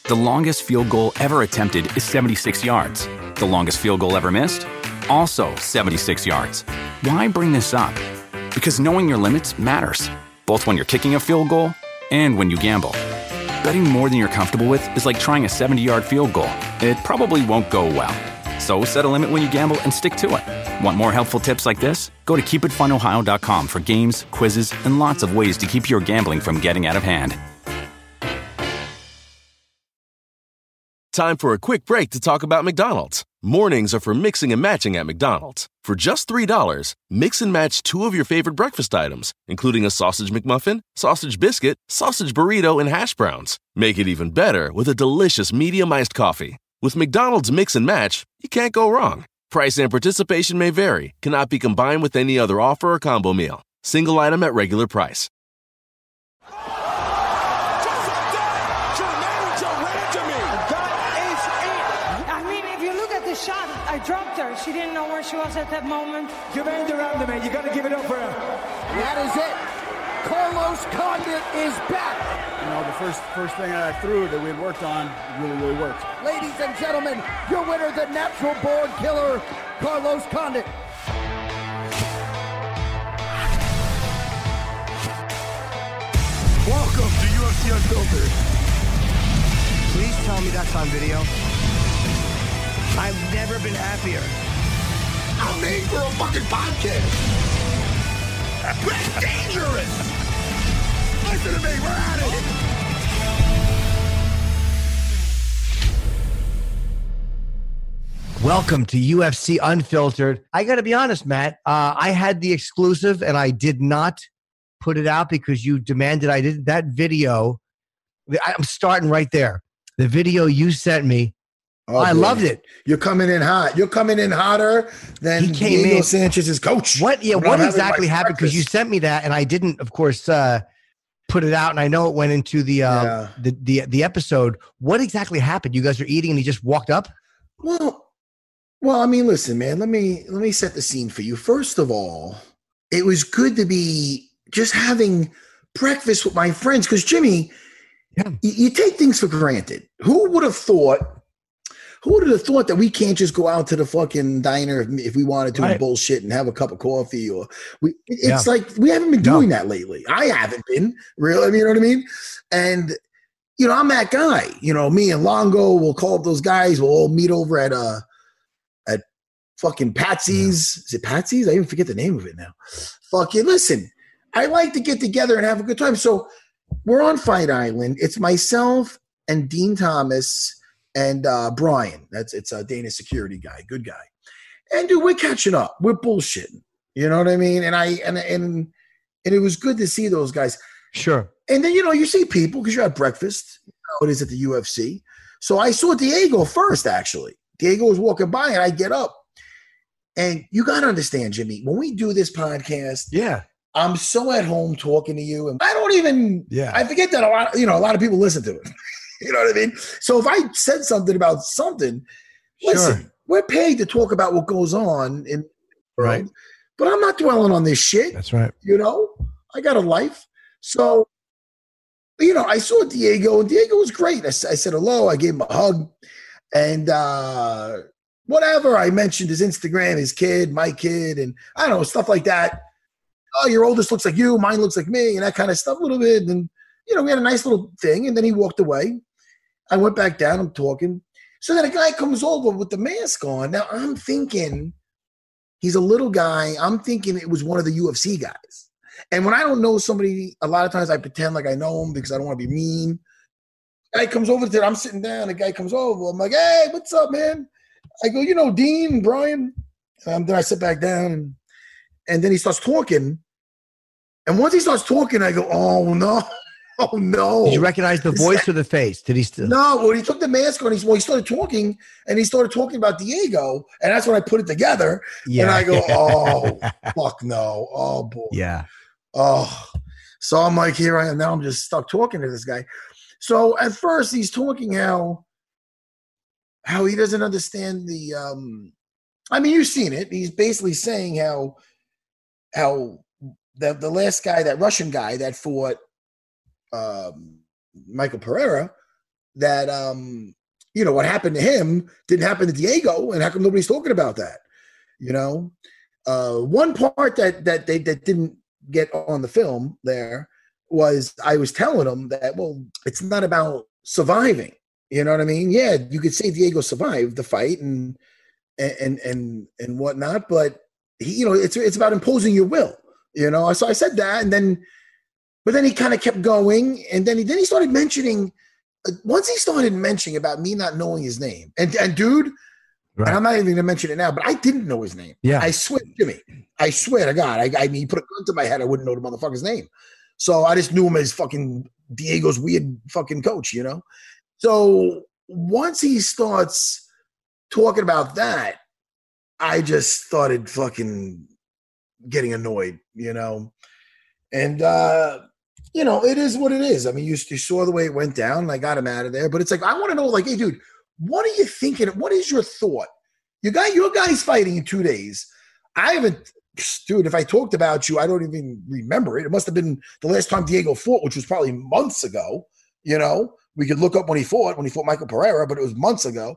The longest field goal ever attempted is 76 yards. The longest field goal ever missed? Also 76 yards. Why bring this up? Because knowing your limits matters, both when you're kicking a field goal and when you gamble. Betting more than you're comfortable with is like trying a 70-yard field goal. It probably won't go well. So set a limit when you gamble and stick to it. Want more helpful tips like this? Go to keepitfunohio.com for games, quizzes, and lots of ways to keep your gambling from getting out of hand. Time for a quick break to talk about McDonald's. Mornings are for mixing and matching at McDonald's. For just $3, mix and match 2 of your favorite breakfast items, including a sausage McMuffin, sausage biscuit, sausage burrito, and hash browns. Make it even better with a delicious medium iced coffee. With McDonald's Mix and Match, you can't go wrong. Price and participation may vary, cannot be combined with any other offer or combo meal. Single item at regular price. Shot, I dropped her. She didn't know where she was at that moment. Jermaine Durand, man, you got to give it up for her. That is it. Carlos Condit is back. You know, the first thing I threw that we had worked on really worked. Ladies and gentlemen, your winner, the natural born killer, Carlos Condit. Welcome to UFC Unfiltered. Please tell me that's on video. I've never been happier. I'm made for a fucking podcast. That's dangerous. Listen to me, we're at it. Welcome to UFC Unfiltered. I got to be honest, Matt. I had the exclusive and I did not put it out because you demanded I did. That video, I'm starting right there. The video you sent me, oh, I loved it. You're coming in hot. You're coming in hotter than Diego Sanchez's coach. What? Yeah. What exactly happened? Because you sent me that, and I didn't, of course, put it out. And I know it went into the episode. What exactly happened? You guys were eating, and he just walked up. Well. I mean, listen, man. Let me set the scene for you. First of all, it was good to be just having breakfast with my friends. Because Jimmy, you take things for granted. Who would have thought that we can't just go out to the fucking diner if we wanted to and bullshit and have a cup of coffee it's like we haven't been doing that lately. I haven't been really. I mean, you know what I mean? And, you know, I'm that guy, you know, me and Longo will call up those guys. We'll all meet over at fucking Patsy's. Is it Patsy's? I even forget the name of it now. Fucking listen, I like to get together and have a good time. So we're on Fight Island. It's myself and Dean Thomas and Brian. It's a Dana security guy, good guy. And dude, we're catching up. We're bullshitting. You know what I mean? And it was good to see those guys. Sure. And then, you know, you see people because you're at breakfast. You know, it is at the UFC. So I saw Diego first, actually. Diego was walking by and I get up. And you got to understand, Jimmy, when we do this podcast, I'm so at home talking to you. And I don't even, I forget that a lot of people listen to it. You know what I mean? So if I said something about something, listen, we're paid to talk about what goes on in the world, but I'm not dwelling on this shit. That's right. You know, I got a life. So, you know, I saw Diego and Diego was great. I said hello. I gave him a hug and, whatever. I mentioned his Instagram, his kid, my kid, and I don't know, stuff like that. Oh, your oldest looks like you. Mine looks like me and that kind of stuff a little bit. And, you know, we had a nice little thing and then he walked away. I went back down. I'm talking. So then a guy comes over with the mask on. Now I'm thinking he's a little guy. I'm thinking it was one of the UFC guys. And when I don't know somebody, a lot of times I pretend like I know him because I don't want to be mean. Guy comes over to it. I'm sitting down. The guy comes over. I'm like, hey, what's up, man? I go, you know, Dean and Brian. Then I sit back down and then he starts talking. And once he starts talking, I go, oh, no. Oh, no. Did you recognize the voice or the face? Did he still? No, when he took the mask on, he started talking, and he started talking about Diego, and that's when I put it together. Yeah. And I go, oh, fuck no. Oh, boy. Yeah. Oh. So I'm like, here I am. Now I'm just stuck talking to this guy. So at first, he's talking how he doesn't understand the I mean, you've seen it. He's basically saying how the last guy, that Russian guy that fought Michael Pereira, that what happened to him didn't happen to Diego, and how come nobody's talking about that? One part that they didn't get on the film there was I was telling them that, well, it's not about surviving. You know what I mean? Yeah, you could say Diego survived the fight and whatnot, but he, it's about imposing your will. So I said that, but then he kind of kept going, and then he started mentioning. Once he started mentioning about me not knowing his name, and dude, right. And I'm not even going to mention it now, but I didn't know his name. Yeah, I swear, Jimmy, I swear to God, I mean, he put a gun to my head, I wouldn't know the motherfucker's name. So I just knew him as fucking Diego's weird fucking coach, So once he starts talking about that, I just started fucking getting annoyed, and it is what it is. I mean, you saw the way it went down, and I got him out of there. But it's like, I want to know, like, hey, dude, what are you thinking? What is your thought? Your guy's fighting in 2 days. I haven't, dude, if I talked about you, I don't even remember it. It must have been the last time Diego fought, which was probably months ago. We could look up when he fought Michael Pereira, but it was months ago.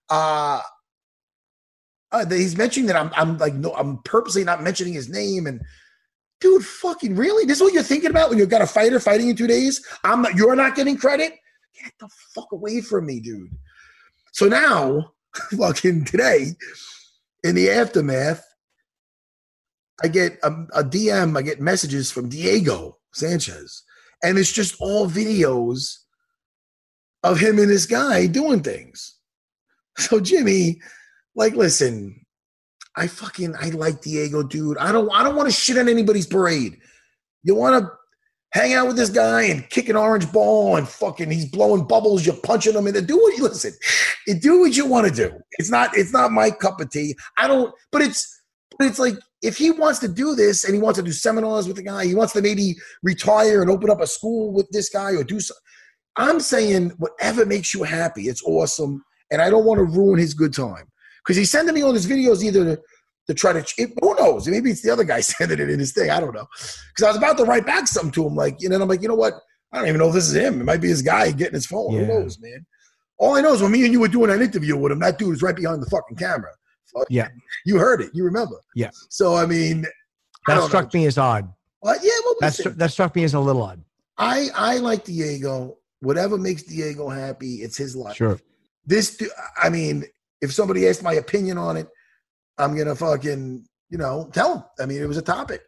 He's mentioning that I'm purposely not mentioning his name. And dude, fucking really? This is what you're thinking about when you've got a fighter fighting in 2 days? You're not getting credit? Get the fuck away from me, dude. So now, fucking today, in the aftermath, I get a DM, I get messages from Diego Sanchez, and it's just all videos of him and this guy doing things. So Jimmy, like, listen, I like Diego, dude. I don't want to shit on anybody's parade. You want to hang out with this guy and kick an orange ball and fucking he's blowing bubbles, you're punching him, and do what you want to do. It's not my cup of tea. But it's like, if he wants to do this and he wants to do seminars with the guy, he wants to maybe retire and open up a school with this guy or do something. I'm saying whatever makes you happy, it's awesome. And I don't want to ruin his good time. Because he's sending me all these videos either to try to – who knows? Maybe it's the other guy sending it in his thing. I don't know. Because I was about to write back something to him. And I'm like, you know what? I don't even know if this is him. It might be his guy getting his phone. Yeah. Who knows, man? All I know is when me and you were doing an interview with him, that dude was right behind the fucking camera. Yeah. You heard it. You remember. Yeah. So, I mean – That struck me as odd. That struck me as a little odd. I like Diego. Whatever makes Diego happy, it's his life. Sure. I mean – if somebody asked my opinion on it, I'm going to fucking, tell them. I mean, it was a topic,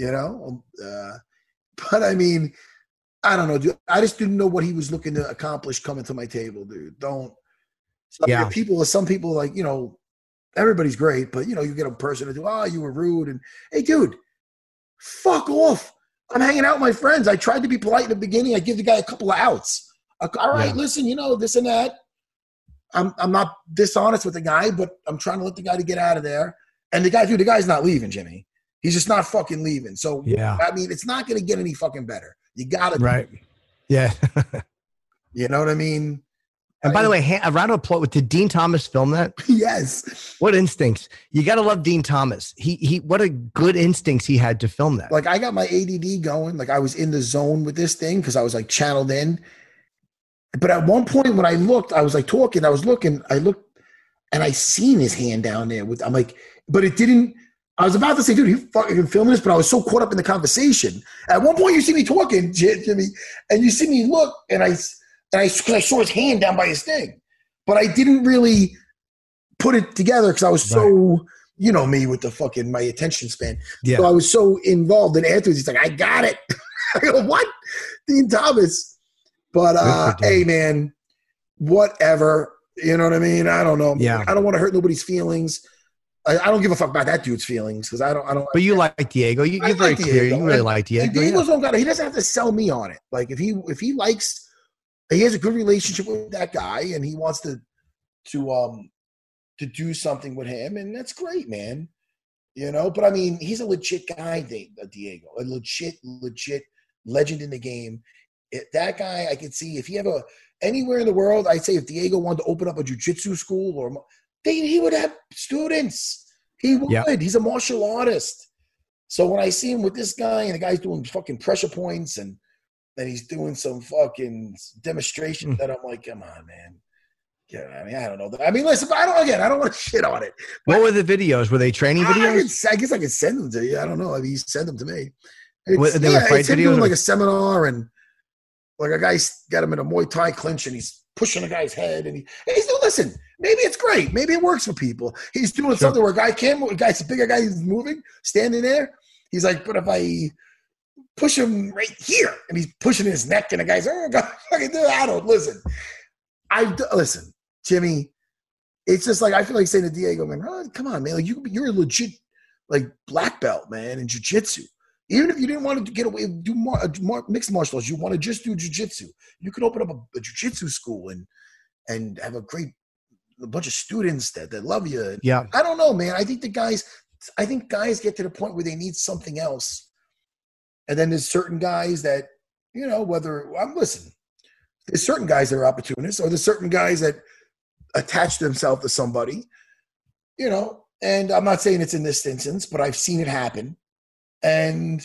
But, I mean, I don't know, dude. I just didn't know what he was looking to accomplish coming to my table, dude. Some people like, everybody's great, but, you get a person to do, you were rude. And, hey, dude, fuck off. I'm hanging out with my friends. I tried to be polite in the beginning. I give the guy a couple of outs. All right, listen, this and that. I'm not dishonest with the guy, but I'm trying to let the guy to get out of there. And the guy's not leaving, Jimmy. He's just not fucking leaving. So, yeah. I mean, it's not going to get any fucking better. You got to. Right. Yeah. You know what I mean? And by the way, a round of applause. Did Dean Thomas film that? Yes. What instincts? You got to love Dean Thomas. He what a good instincts he had to film that. Like, I got my ADD going. Like, I was in the zone with this thing because I was like channeled in. But at one point when I looked, I was like talking, I looked, and I seen his hand down there. I'm like, but it didn't, I was about to say, dude, he fucking filming this, but I was so caught up in the conversation. At one point you see me talking, Jimmy, and you see me look, and I saw his hand down by his thing. But I didn't really put it together because I was so, me with the fucking, my attention span. Yeah. So I was so involved, and afterwards he's like, I got it. I go, what? Dean Thomas. But, hey, man, whatever. You know what I mean? I don't know. Yeah. I don't want to hurt nobody's feelings. I don't give a fuck about that dude's feelings because I don't. But you like Diego. You're very clear. You really like Diego. Diego's don't got it. He doesn't have to sell me on it. Like, if he likes, he has a good relationship with that guy and he wants to do something with him, and that's great, man. But I mean, he's a legit guy, Diego. A legit legend in the game. That guy, I could see if he ever anywhere in the world, I'd say if Diego wanted to open up a jiu-jitsu school he would have students. He would. Yep. He's a martial artist. So when I see him with this guy and the guy's doing fucking pressure points and and he's doing some fucking demonstration that I'm like, come on, man. Yeah, I mean, I don't know. I mean, listen, I don't want to shit on it. What were the videos? Were they training videos? I guess I could send them to you. I don't know. I mean, you send them to me. They were fight it's him videos? doing like a seminar, and like a guy's got him in a Muay Thai clinch, and he's pushing a guy's head, and he's doing, listen, maybe it's great. Maybe it works for people. He's doing something where a guy's a bigger guy who's moving, standing there. He's like, but if I push him right here, and he's pushing his neck, and the guy's, oh, God, fucking do it. I don't listen. Listen, Jimmy. It's just like I feel like saying to Diego, man, oh, come on, man. Like you're a legit like black belt, man, in jiu-jitsu. Even if you didn't want to get away, do more mixed martial arts, you want to just do jiu-jitsu. You could open up a jiu-jitsu school and have a bunch of students that love you. Yeah. I don't know, man. I think guys get to the point where they need something else. And then there's certain guys that, listen, there's certain guys that are opportunists, or there's certain guys that attach themselves to somebody, and I'm not saying it's in this instance, but I've seen it happen. And,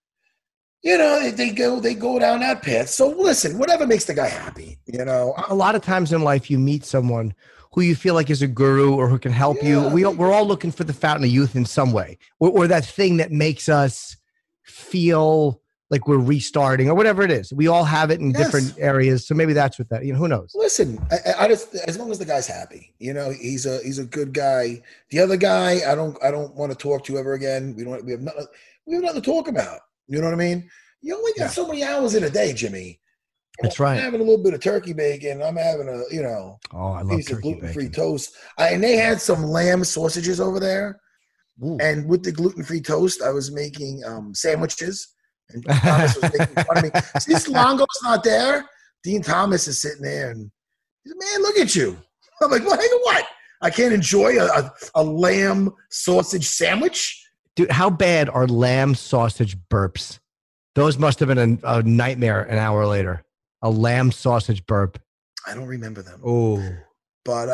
they go down that path. So listen, whatever makes the guy happy, A lot of times in life, you meet someone who you feel like is a guru or who can help you. We're all looking for the fountain of youth in some way, or that thing that makes us feel like we're restarting or whatever it is. We all have it in different areas. So maybe that's what that, who knows? Listen, I just, as long as the guy's happy, he's a good guy. The other guy, I don't want to talk to ever again. We have nothing to talk about. You know what I mean? You only got so many hours in a day, Jimmy. That's right. I'm having a little bit of turkey bacon. I'm having a, I love piece of turkey gluten-free bacon. toast. And they had some lamb sausages over there. Ooh. And with the gluten-free toast, I was making sandwiches. And Thomas was making fun of me. Since Longo's not there, Dean Thomas is sitting there and he's like, man, look at you. I'm like, what? I can't enjoy a lamb sausage sandwich? Dude, how bad are lamb sausage burps? Those must have been a nightmare an hour later. A lamb sausage burp. I don't remember them. Oh. But,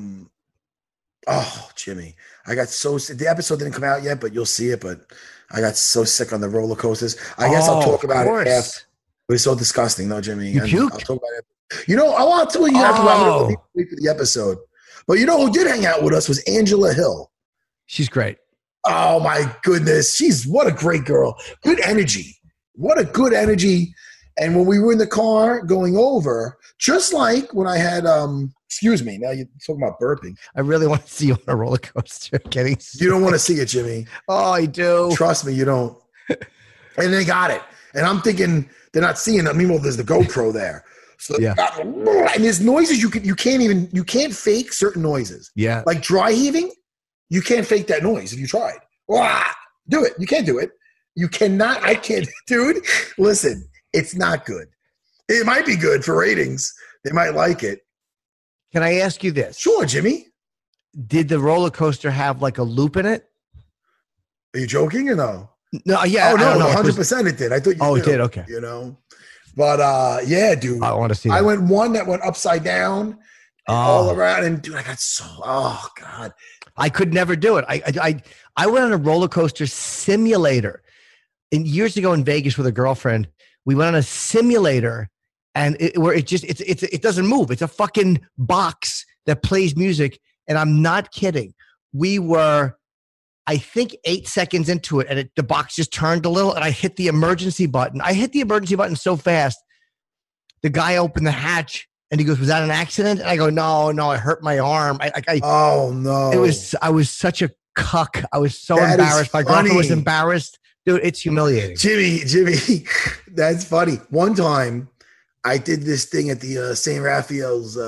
Jimmy, I got so sick. The episode didn't come out yet, but you'll see it. But I got so sick on the roller coasters. I guess I'll talk about it after. It was so disgusting, though, Jimmy. You puked? I'll talk about it. I'll tell you after. I'm going to wait for the episode. But who did hang out with us was Angela Hill. She's great. Oh, my goodness. What a great girl. Good energy. What a good energy. And when we were in the car going over, just like when I had, excuse me, now you're talking about burping. I really want to see you on a roller coaster. You don't want to see it, Jimmy. Oh, I do. Trust me, you don't. And they got it. And I'm thinking they're not seeing it. Meanwhile, there's the GoPro there. So and there's noises you can't fake certain noises. Yeah. Like dry heaving, you can't fake that noise if you tried. Do it. You can't do it. You cannot. I can't. Dude, listen, it's not good. It might be good for ratings. They might like it. Can I ask you this? Sure, Jimmy. Did the roller coaster have like a loop in it? Are you joking or no? No, yeah. Oh, no, 100% it did. I thought you knew. It did? Okay. But, yeah, dude. I want to see that. I went one that went upside down all around. And, dude, I got oh, God. I could never do it. I went on a roller coaster simulator. And years ago in Vegas with a girlfriend, we went on a simulator and it doesn't move. It's a fucking box that plays music. And I'm not kidding. We were, I think, 8 seconds into it, and the box just turned a little, and I hit the emergency button. I hit the emergency button so fast. The guy opened the hatch, and he goes, "Was that an accident?" And I go, "No, I hurt my arm." Oh no! I was such a cuck. I was so embarrassed. My girlfriend was embarrassed. Dude, it's humiliating. Jimmy, that's funny. One time, I did this thing at the St. Raphael's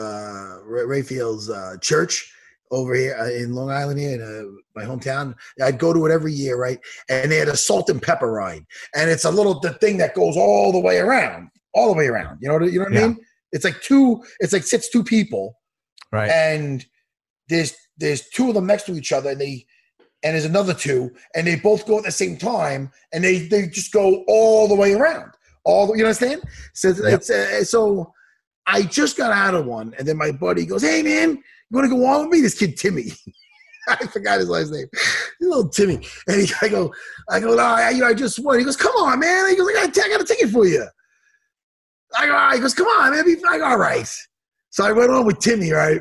church over here in Long Island, here in my hometown. I'd go to it every year, right? And they had a salt and pepper ride, and it's the thing that goes all the way around. You know what I mean? It's like sits two people, right? And there's two of them next to each other, and there's another two, and they both go at the same time, and they just go all the way around. You understand? So so I just got out of one, and then my buddy goes, "Hey man, you want to go on with me?" This kid Timmy, I forgot his last name, little Timmy, and I go, no, I just won. He goes, "Come on, man!" He goes, "I got a ticket for you." He goes, come on, man. Like, all right. So I went on with Timmy, right?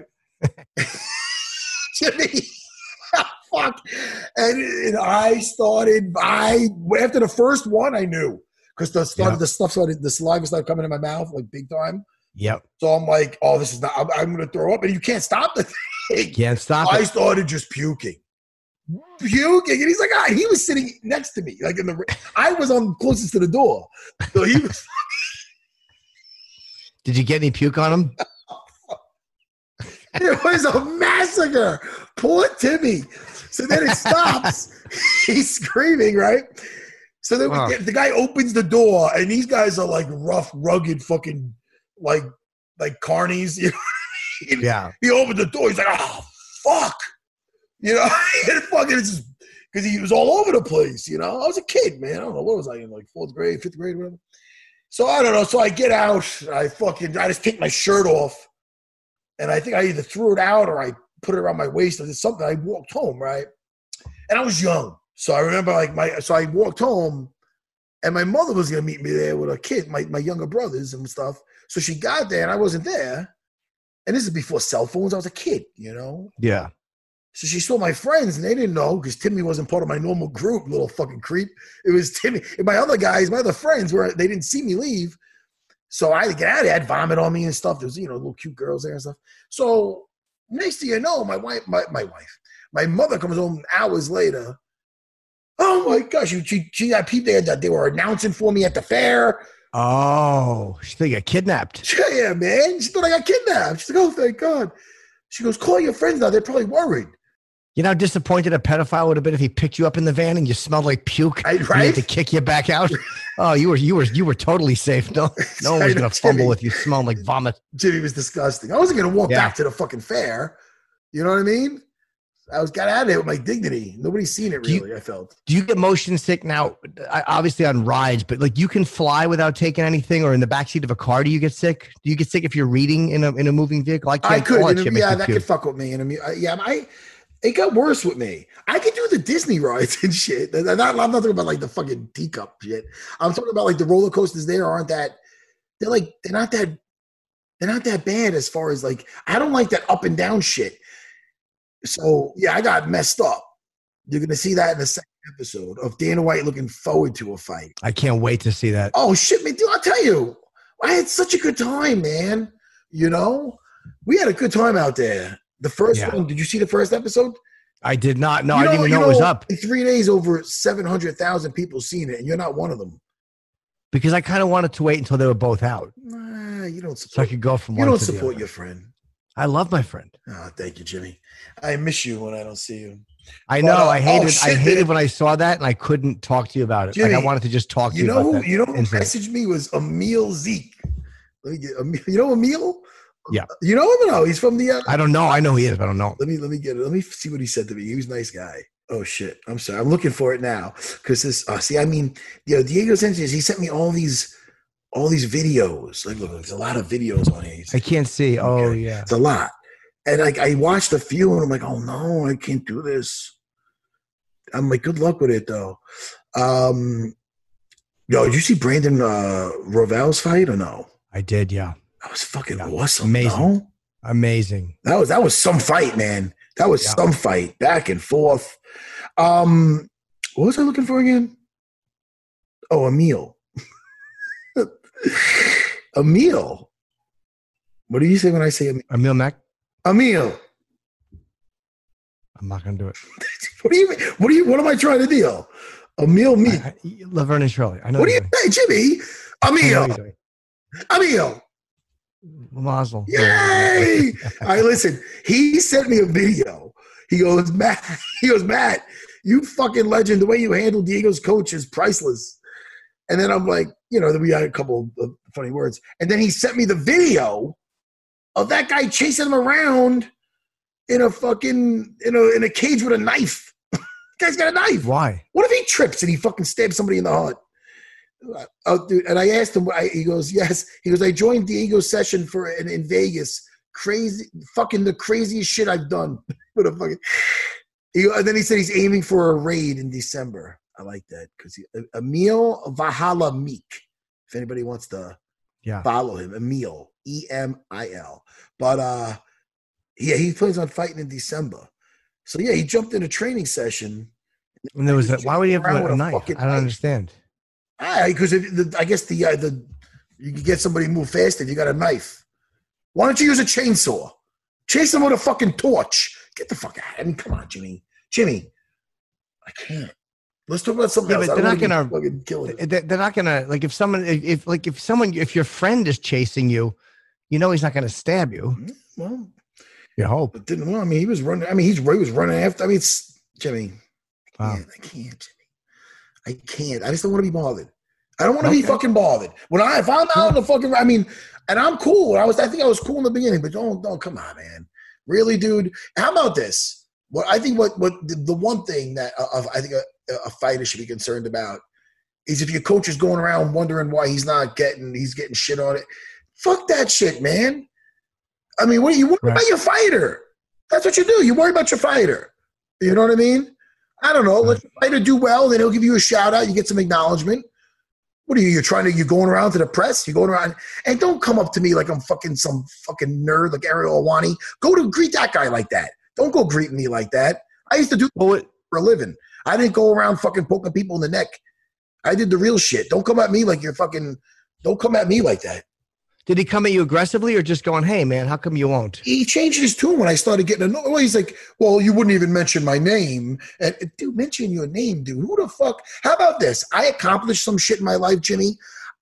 Timmy, fuck. And I started, after the first one, I knew. Because the saliva started coming in my mouth, like, big time. Yep. So I'm like, oh, this is not, I'm going to throw up. And you can't stop the thing. Can't stop I it. started just puking. And he's like, he was sitting next to me. Like, I was on closest to the door. So he was. Did you get any puke on him? It was a massacre. Poor Timmy. So then it stops. He's screaming, right? So then the guy opens the door, and these guys are like rough, rugged, fucking like carnies. You know what I mean? Yeah. He opened the door. He's like, oh, fuck. You know, and fucking it's just because he was all over the place. You know, I was a kid, man. I don't know what was I in, like 4th grade, 5th grade, whatever. So I don't know. So I get out. I just take my shirt off, and I think I either threw it out or I put it around my waist or did something. I walked home, right? And I was young, so I remember so I walked home, and my mother was gonna meet me there with a kid, my younger brothers and stuff. So she got there, and I wasn't there. And this is before cell phones. I was a kid, you know. Yeah. So she saw my friends, and they didn't know because Timmy wasn't part of my normal group, little fucking creep. It was Timmy. And my other friends, they didn't see me leave. So I had to get out of there. I had vomit on me and stuff. There was, little cute girls there and stuff. So next thing you know, my mother comes home hours later. Oh, my gosh. She got people there that they were announcing for me at the fair. Oh, she thought you got kidnapped. Yeah, man. She thought I got kidnapped. She's like, oh, thank God. She goes, call your friends now. They're probably worried. You know how disappointed a pedophile would have been if he picked you up in the van and you smelled like puke, right? And he had to kick you back out. Oh, you were totally safe. No one was gonna fumble with you smelling like vomit. Jimmy was disgusting. I wasn't gonna walk back to the fucking fair. You know what I mean? Got out of there with my dignity. Nobody's seen it really. I felt. Do you get motion sick now? Obviously on rides, but like you can fly without taking anything, or in the backseat of a car. Do you get sick? Do you get sick if you're reading in a moving vehicle? I could. That could fuck with me. It got worse with me. I could do the Disney rides and shit. I'm not talking about like the fucking teacup shit. I'm talking about like the roller coasters. They're not that bad as far as like I don't like that up and down shit. So yeah, I got messed up. You're gonna see that in the second episode of Dana White looking forward to a fight. I can't wait to see that. Oh shit, man, dude! I'll tell you, I had such a good time, man. You know, we had a good time out there. The first one, did you see the first episode? I did not. No, I didn't even know it was up. In 3 days, over 700,000 people seen it, and you're not one of them. Because I kind of wanted to wait until they were both out. Nah, you don't support. So I could go from one to the other. You don't support your friend. I love my friend. Oh, thank you, Jimmy. I miss you when I don't see you. I know. I hated when I saw that, and I couldn't talk to you about it. Jimmy, like I wanted to just talk to you about that. You know who messaged me was Emil Zeke. Let me get Emil. You know Emil? Yeah. You know him or no? He's from the I don't know. I know he is, but I don't know. Let me get it. Let me see what he said to me. He was a nice guy. Oh shit. I'm sorry. I'm looking for it now. Because this Diego Sanchez, he sent me all these videos. Like look, there's a lot of videos on here. I can't see. Oh yeah. It's a lot. And like I watched a few and I'm like, oh no, I can't do this. I'm like, good luck with it though. Did you see Brandon Royval's fight or no? I did, yeah. That was fucking awesome. Amazing. No? Amazing. That was some fight, man. That was some fight. Back and forth. What was I looking for again? Oh, Emil. Emil. What do you say when I say Emil? Emil Mack? Emil. I'm not gonna do it. What do you mean? What am I trying to do? Emil me. Laverne and Shirley. I know. What do you say, Jimmy? Emil. Emil. Mazel. Yay! All right, listen. He sent me a video. He goes, Matt, you fucking legend. The way you handle Diego's coach is priceless. And then I'm like, we had a couple of funny words. And then he sent me the video of that guy chasing him around in a fucking in a cage with a knife. Guy's got a knife. Why? What if he trips and he fucking stabs somebody in the heart? Oh, dude, and I asked him. He goes, yes. He goes, I joined Diego's session in Vegas. Crazy, fucking the craziest shit I've done. What a fucking. And then he said he's aiming for a raid in December. I like that because Emil Vahala Meek. If anybody wants to Yeah. Follow him, Emil, Emil. But yeah, he plans on fighting in December. So yeah, he jumped in a training session. And there was why would he have around a knife? I don't understand. Because I guess you can get somebody to move faster if you got a knife. Why don't you use a chainsaw? Chase them with a fucking torch. Get the fuck out. I mean, come on, Jimmy. I can't. Let's talk about something else. But they're not gonna fucking kill it. They're not gonna like if your friend is chasing you, you know he's not gonna stab you. Well, you hope. But didn't. Well, I mean, he was running. I mean, he was running after. I mean, it's Jimmy. I can't, Jimmy. I can't. I just don't want to be bothered. I don't want to be fucking bothered. If I'm out in the fucking, I mean, and I'm cool. I think I was cool in the beginning, but don't come on, man. Really, dude. How about this? I think what the one thing that I think a fighter should be concerned about is if your coach is going around wondering why he's getting shit on it. Fuck that shit, man. I mean, what you worry about your fighter? That's what you do. You worry about your fighter. You know what I mean? I don't know. Let the fighter do well, then he'll give you a shout out. You get some acknowledgement. What are you? You're going around to the press? You're going around, and don't come up to me like I'm some fucking nerd like Ariel Helwani. Go to greet that guy like that. Don't go greet me like that. I used to do it for a living. I didn't go around fucking poking people in the neck. I did the real shit. Don't come at me like don't come at me like that. Did he come at you aggressively or just going, hey, man, how come you won't? He changed his tune when I started getting annoyed. Well, he's like, well, you wouldn't even mention my name. And, dude, mention your name, dude. Who the fuck? How about this? I accomplished some shit in my life, Jimmy.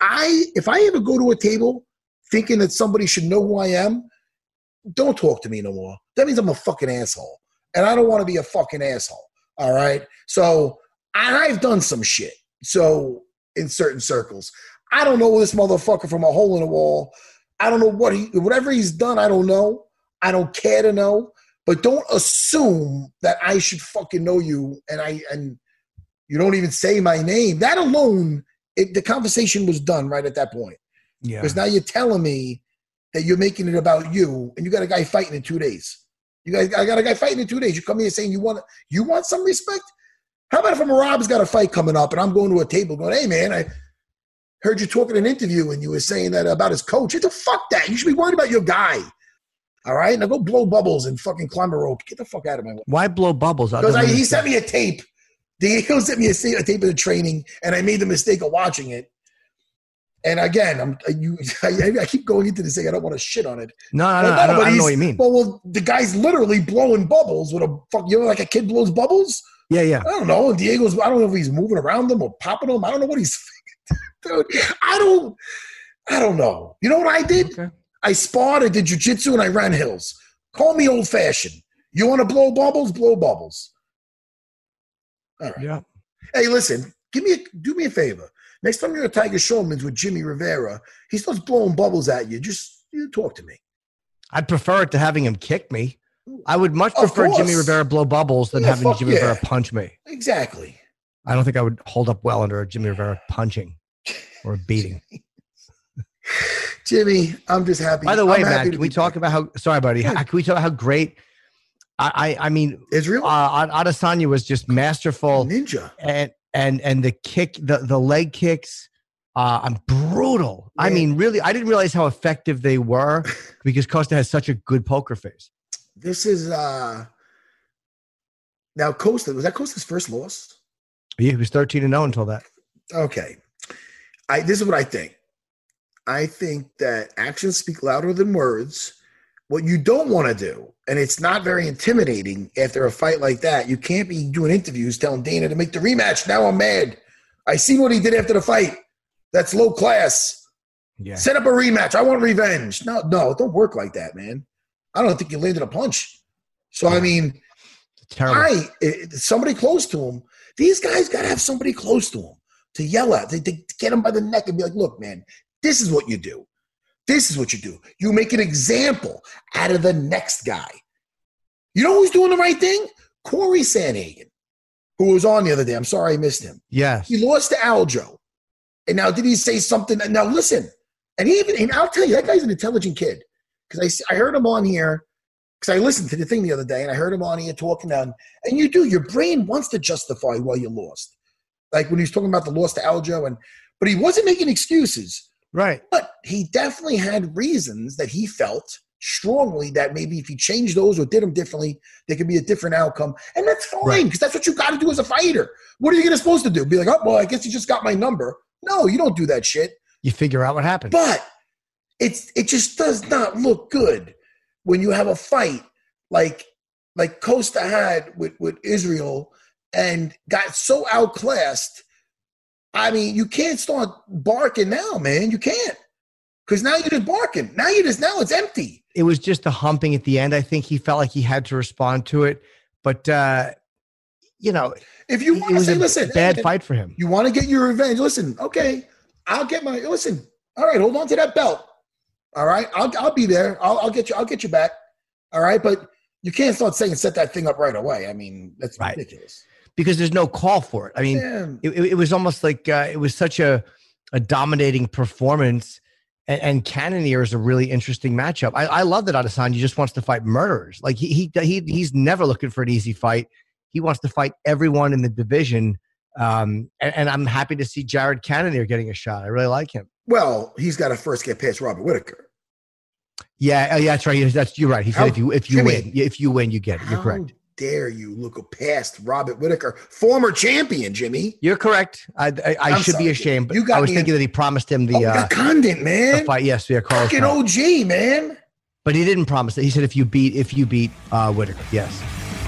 If I ever go to a table thinking that somebody should know who I am, don't talk to me no more. That means I'm a fucking asshole. And I don't want to be a fucking asshole. All right? So I've done some shit. So in certain circles. I don't know this motherfucker from a hole in the wall. I don't know whatever he's done, I don't know. I don't care to know. But don't assume that I should fucking know you and you don't even say my name. That alone, the conversation was done right at that point. Yeah. Because now you're telling me that you're making it about you and you got a guy fighting in 2 days. I got a guy fighting in 2 days. You come here saying you want some respect? How about if a Marab's got a fight coming up and I'm going to a table going, hey, man, I heard you talking in an interview and you were saying that about his coach. Fuck that. You should be worried about your guy. All right? Now go blow bubbles and fucking climb a rope. Get the fuck out of my way. Why blow bubbles? Because he sent me a tape. Diego sent me a tape of the training, and I made the mistake of watching it. And again, I keep going into this thing. I don't want to shit on it. No, I don't know what you mean. Well, the guy's literally blowing bubbles with like a kid blows bubbles? Yeah. I don't know. I don't know if he's moving around them or popping them. I don't know what he's dude, I don't know. You know what I did? Okay. I sparred, I did jiu-jitsu, and I ran hills. Call me old-fashioned. You want to blow bubbles? Blow bubbles. All right. Yeah. Hey, listen, do me a favor. Next time you're at Tiger Showman's with Jimmy Rivera, he starts blowing bubbles at you. You talk to me. I'd prefer it to having him kick me. I would much prefer Jimmy Rivera blow bubbles than having Jimmy Rivera punch me. Exactly. I don't think I would hold up well under a Jimmy Rivera punching or a beating. Jimmy, I'm just happy. By the way, Matt, can we talk about how? Sorry, buddy. Can we talk about how great? I mean, Israel Adesanya was just masterful, ninja, and the kick, the leg kicks, brutal. Man. I mean, really, I didn't realize how effective they were because Costa has such a good poker face. This is now Costa. Was that Costa's first loss? Yeah, he was 13-0 until that. Okay. This is what I think. I think that actions speak louder than words. What you don't want to do, and it's not very intimidating after a fight like that, you can't be doing interviews telling Dana to make the rematch. Now I'm mad. I seen what he did after the fight. That's low class. Yeah. Set up a rematch. I want revenge. No, it don't work like that, man. I don't think you landed a punch. So, I mean, somebody close to him, these guys got to have somebody close to him to yell at, to get him by the neck and be like, look, man, this is what you do. This is what you do. You make an example out of the next guy. You know who's doing the right thing? Corey Sandhagen, who was on the other day. I'm sorry I missed him. Yes. He lost to Aljo. And now did he say something? Now listen, and I'll tell you, that guy's an intelligent kid. Because I heard him on here, because I listened to the thing the other day, and I heard him on here talking down. And your brain wants to justify why you lost. Like when he was talking about the loss to Aljo, but he wasn't making excuses. Right. But he definitely had reasons that he felt strongly that maybe if he changed those or did them differently, there could be a different outcome. And that's fine, because that's what you got to do as a fighter. What are you supposed to do? Be like, oh, well, I guess you just got my number. No, you don't do that shit. You figure out what happened. But it just does not look good when you have a fight like Costa had with Israel and got so outclassed. I mean, you can't start barking now, man. You can't. Because now you're just barking. Now it's empty. It was just the humping at the end. I think he felt like he had to respond to it. But, if you want to say, listen, bad fight for him. You want to get your revenge. Listen, okay, I'll get my, listen. All right, hold on to that belt. All right, I'll be there. I'll get you back. All right, but you can't start saying set that thing up right away. I mean, that's ridiculous. Because there's no call for it. I mean, it was almost like it was such a dominating performance. And Cannonier is a really interesting matchup. I love that Adesanya just wants to fight murderers. Like he's never looking for an easy fight. He wants to fight everyone in the division. And I'm happy to see Jared Cannonier getting a shot. I really like him. Well, he's got to first get past Robert Whittaker. Yeah, that's right. You're right. He said if you win, you get it. You're correct. Dare you look past Robert Whittaker, former champion, Jimmy? You're correct. I should be ashamed, but I was thinking that he promised him the condiment, man. The fight. Yes, yeah, Carlos. Fucking OG, man. But he didn't promise it. He said if you beat Whittaker, yes.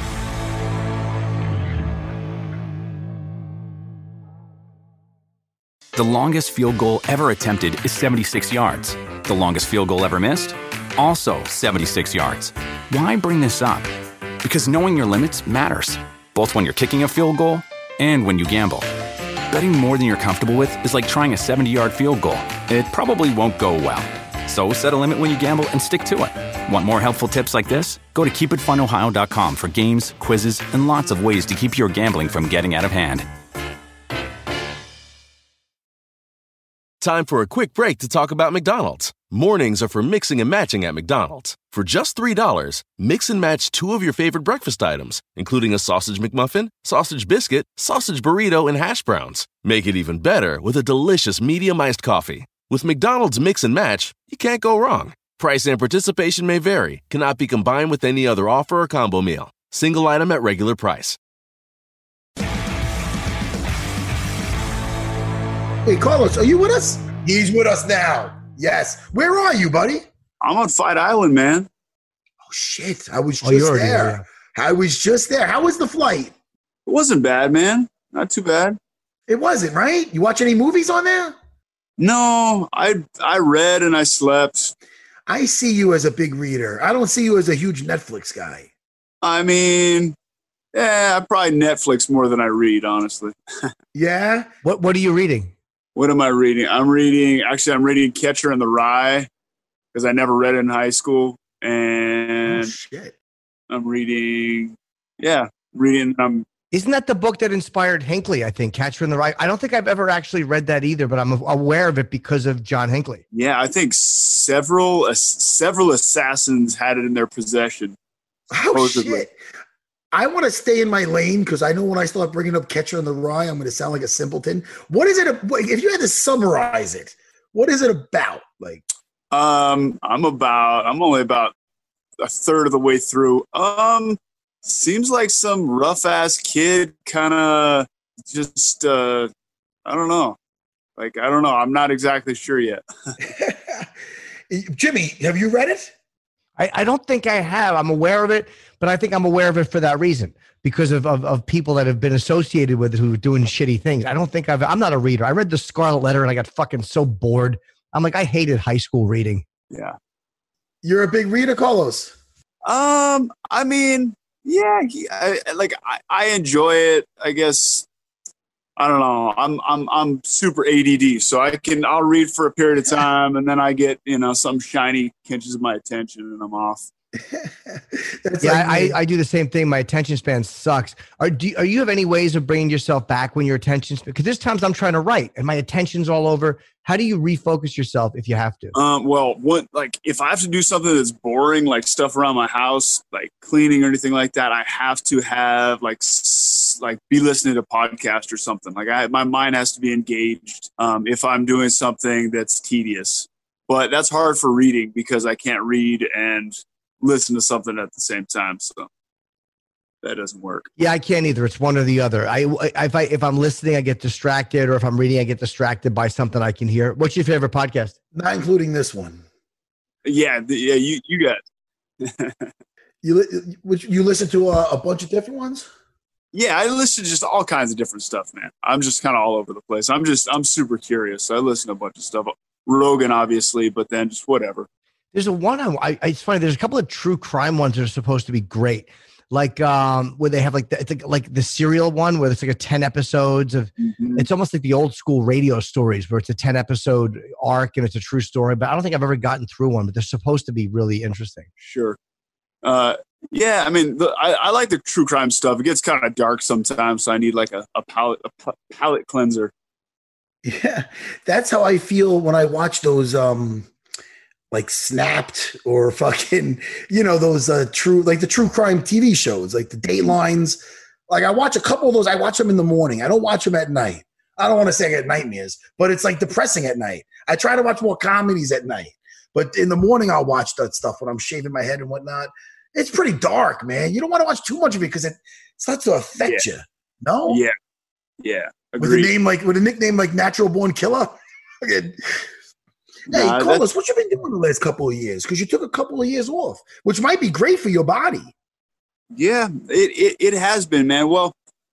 The longest field goal ever attempted is 76 yards. The longest field goal ever missed? Also 76 yards. Why bring this up? Because knowing your limits matters, both when you're kicking a field goal and when you gamble. Betting more than you're comfortable with is like trying a 70-yard field goal. It probably won't go well. So set a limit when you gamble and stick to it. Want more helpful tips like this? Go to keepitfunohio.com for games, quizzes, and lots of ways to keep your gambling from getting out of hand. Time for a quick break to talk about McDonald's. Mornings are for mixing and matching at McDonald's. For just $3, mix and match 2 of your favorite breakfast items, including a sausage McMuffin, sausage biscuit, sausage burrito, and hash browns. Make it even better with a delicious medium iced coffee. With McDonald's Mix and Match, you can't go wrong. Price and participation may vary. Cannot be combined with any other offer or combo meal. Single item at regular price. Hey, Carlos, are you with us? He's with us now. Yes. Where are you, buddy? I'm on Fight Island, man. Oh, shit. I was just there. I was just there. How was the flight? It wasn't bad, man. Not too bad. It wasn't, right? You watch any movies on there? No, I read and I slept. I see you as a big reader. I don't see you as a huge Netflix guy. I mean, I probably Netflix more than I read, honestly. Yeah? What are you reading? What am I reading? I'm reading Catcher in the Rye because I never read it in high school. And I'm reading. Isn't that the book that inspired Hinckley, I think, Catcher in the Rye? I don't think I've ever actually read that either, but I'm aware of it because of John Hinckley. Yeah, I think several assassins had it in their possession. Oh, shit. I want to stay in my lane because I know when I start bringing up Catcher in the Rye, I'm going to sound like a simpleton. What is it? If you had to summarize it, what is it about? Like, I'm only about a third of the way through. Seems like some rough ass kid, kind of just, I don't know. I'm not exactly sure yet. Jimmy, have you read it? I don't think I have. I'm aware of it, but I think I'm aware of it for that reason, because of people that have been associated with it who are doing shitty things. I don't think I'm not a reader. I read the Scarlet Letter and I got fucking so bored. I'm like, I hated high school reading. Yeah. You're a big reader, Carlos? I mean, yeah, I enjoy it, I guess. I don't know. I'm super ADD, so I'll read for a period of time, and then I get some shiny catches my attention, and I'm off. I do the same thing. My attention span sucks. Do you have any ways of bringing yourself back when your attention span? Because there's times I'm trying to write and my attention's all over. How do you refocus yourself if you have to? If I have to do something that's boring, like stuff around my house, like cleaning or anything like that, I have to have like be listening to podcast or something. Like my mind has to be engaged if I'm doing something that's tedious. But that's hard for reading because I can't read and listen to something at the same time. So that doesn't work. Yeah, I can't either. It's one or the other. If I'm listening, I get distracted, or if I'm reading, I get distracted by something I can hear. What's your favorite podcast? Not including this one. Yeah, you got it. You listen to a bunch of different ones? Yeah, I listen to just all kinds of different stuff, man. I'm just kind of all over the place. I'm super curious. So I listen to a bunch of stuff. Rogan, obviously, but then just whatever. There's a one it's funny. There's a couple of true crime ones that are supposed to be great. Like where they have like the serial one where it's like a 10 episodes of it's almost like the old school radio stories where it's a 10 episode arc and it's a true story. But I don't think I've ever gotten through one, but they're supposed to be really interesting. Sure. Yeah, I mean, I like the true crime stuff. It gets kind of dark sometimes, so I need like a palate cleanser. Yeah, that's how I feel when I watch those like Snapped or fucking, those true, like the true crime TV shows, like the Datelines. Like I watch a couple of those. I watch them in the morning. I don't watch them at night. I don't want to say I get nightmares, but it's like depressing at night. I try to watch more comedies at night, but in the morning I'll watch that stuff when I'm shaving my head and whatnot. It's pretty dark, man. You don't want to watch too much of it because it starts to affect you. No? Yeah. Agreed. With a nickname like Natural Born Killer. Hey, Carlos, what you been doing the last couple of years? Because you took a couple of years off, which might be great for your body. Yeah, it has been, man. Well,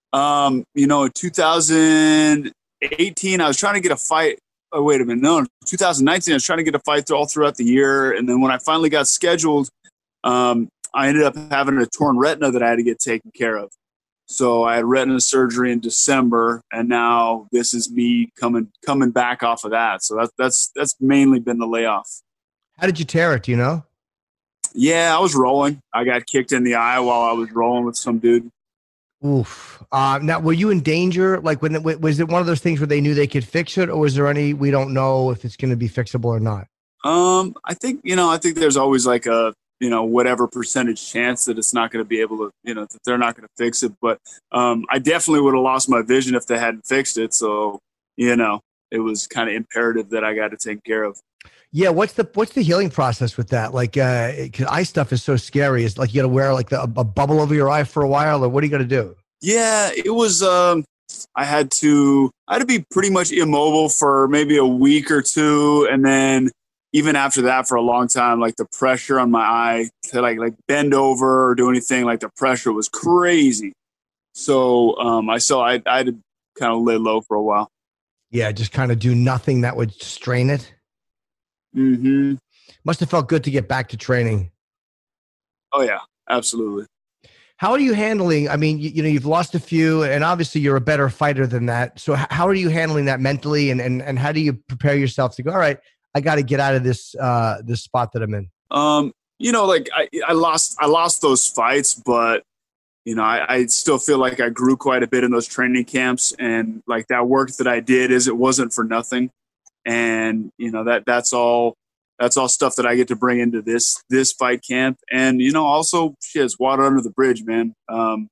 2018, I was trying to get a fight. Oh, wait a minute. No, 2019, I was trying to get a fight all throughout the year. And then when I finally got scheduled, I ended up having a torn retina that I had to get taken care of. So I had retina surgery in December, and now this is me coming back off of that. So that's mainly been the layoff. How did you tear it? Do you know? Yeah, I was rolling. I got kicked in the eye while I was rolling with some dude. Oof. Now, were you in danger? Like, was it one of those things where they knew they could fix it, or was there any? We don't know if it's going to be fixable or not. I think there's always like a whatever percentage chance that it's not going to be able to, that they're not going to fix it. But I definitely would have lost my vision if they hadn't fixed it. So, it was kind of imperative that I got to take care of. Yeah. What's the healing process with that? Like, 'cause eye stuff is so scary. Is like, you got to wear like a bubble over your eye for a while, or what are you going to do? Yeah, it was, I had to be pretty much immobile for maybe a week or two. And then even after that, for a long time, like the pressure on my eye to like bend over or do anything, like the pressure was crazy. So I had to kind of lay low for a while. Yeah, just kind of do nothing that would strain it. Mm-hmm. Must have felt good to get back to training. Oh yeah, absolutely. How are you handling? I mean, you've lost a few, and obviously you're a better fighter than that. So how are you handling that mentally, and how do you prepare yourself to go? All right, I got to get out of this spot that I'm in. Like I lost those fights, but I still feel like I grew quite a bit in those training camps, and like that work that I did it wasn't for nothing, and that's all stuff that I get to bring into this fight camp, and also it's water under the bridge, man. I'm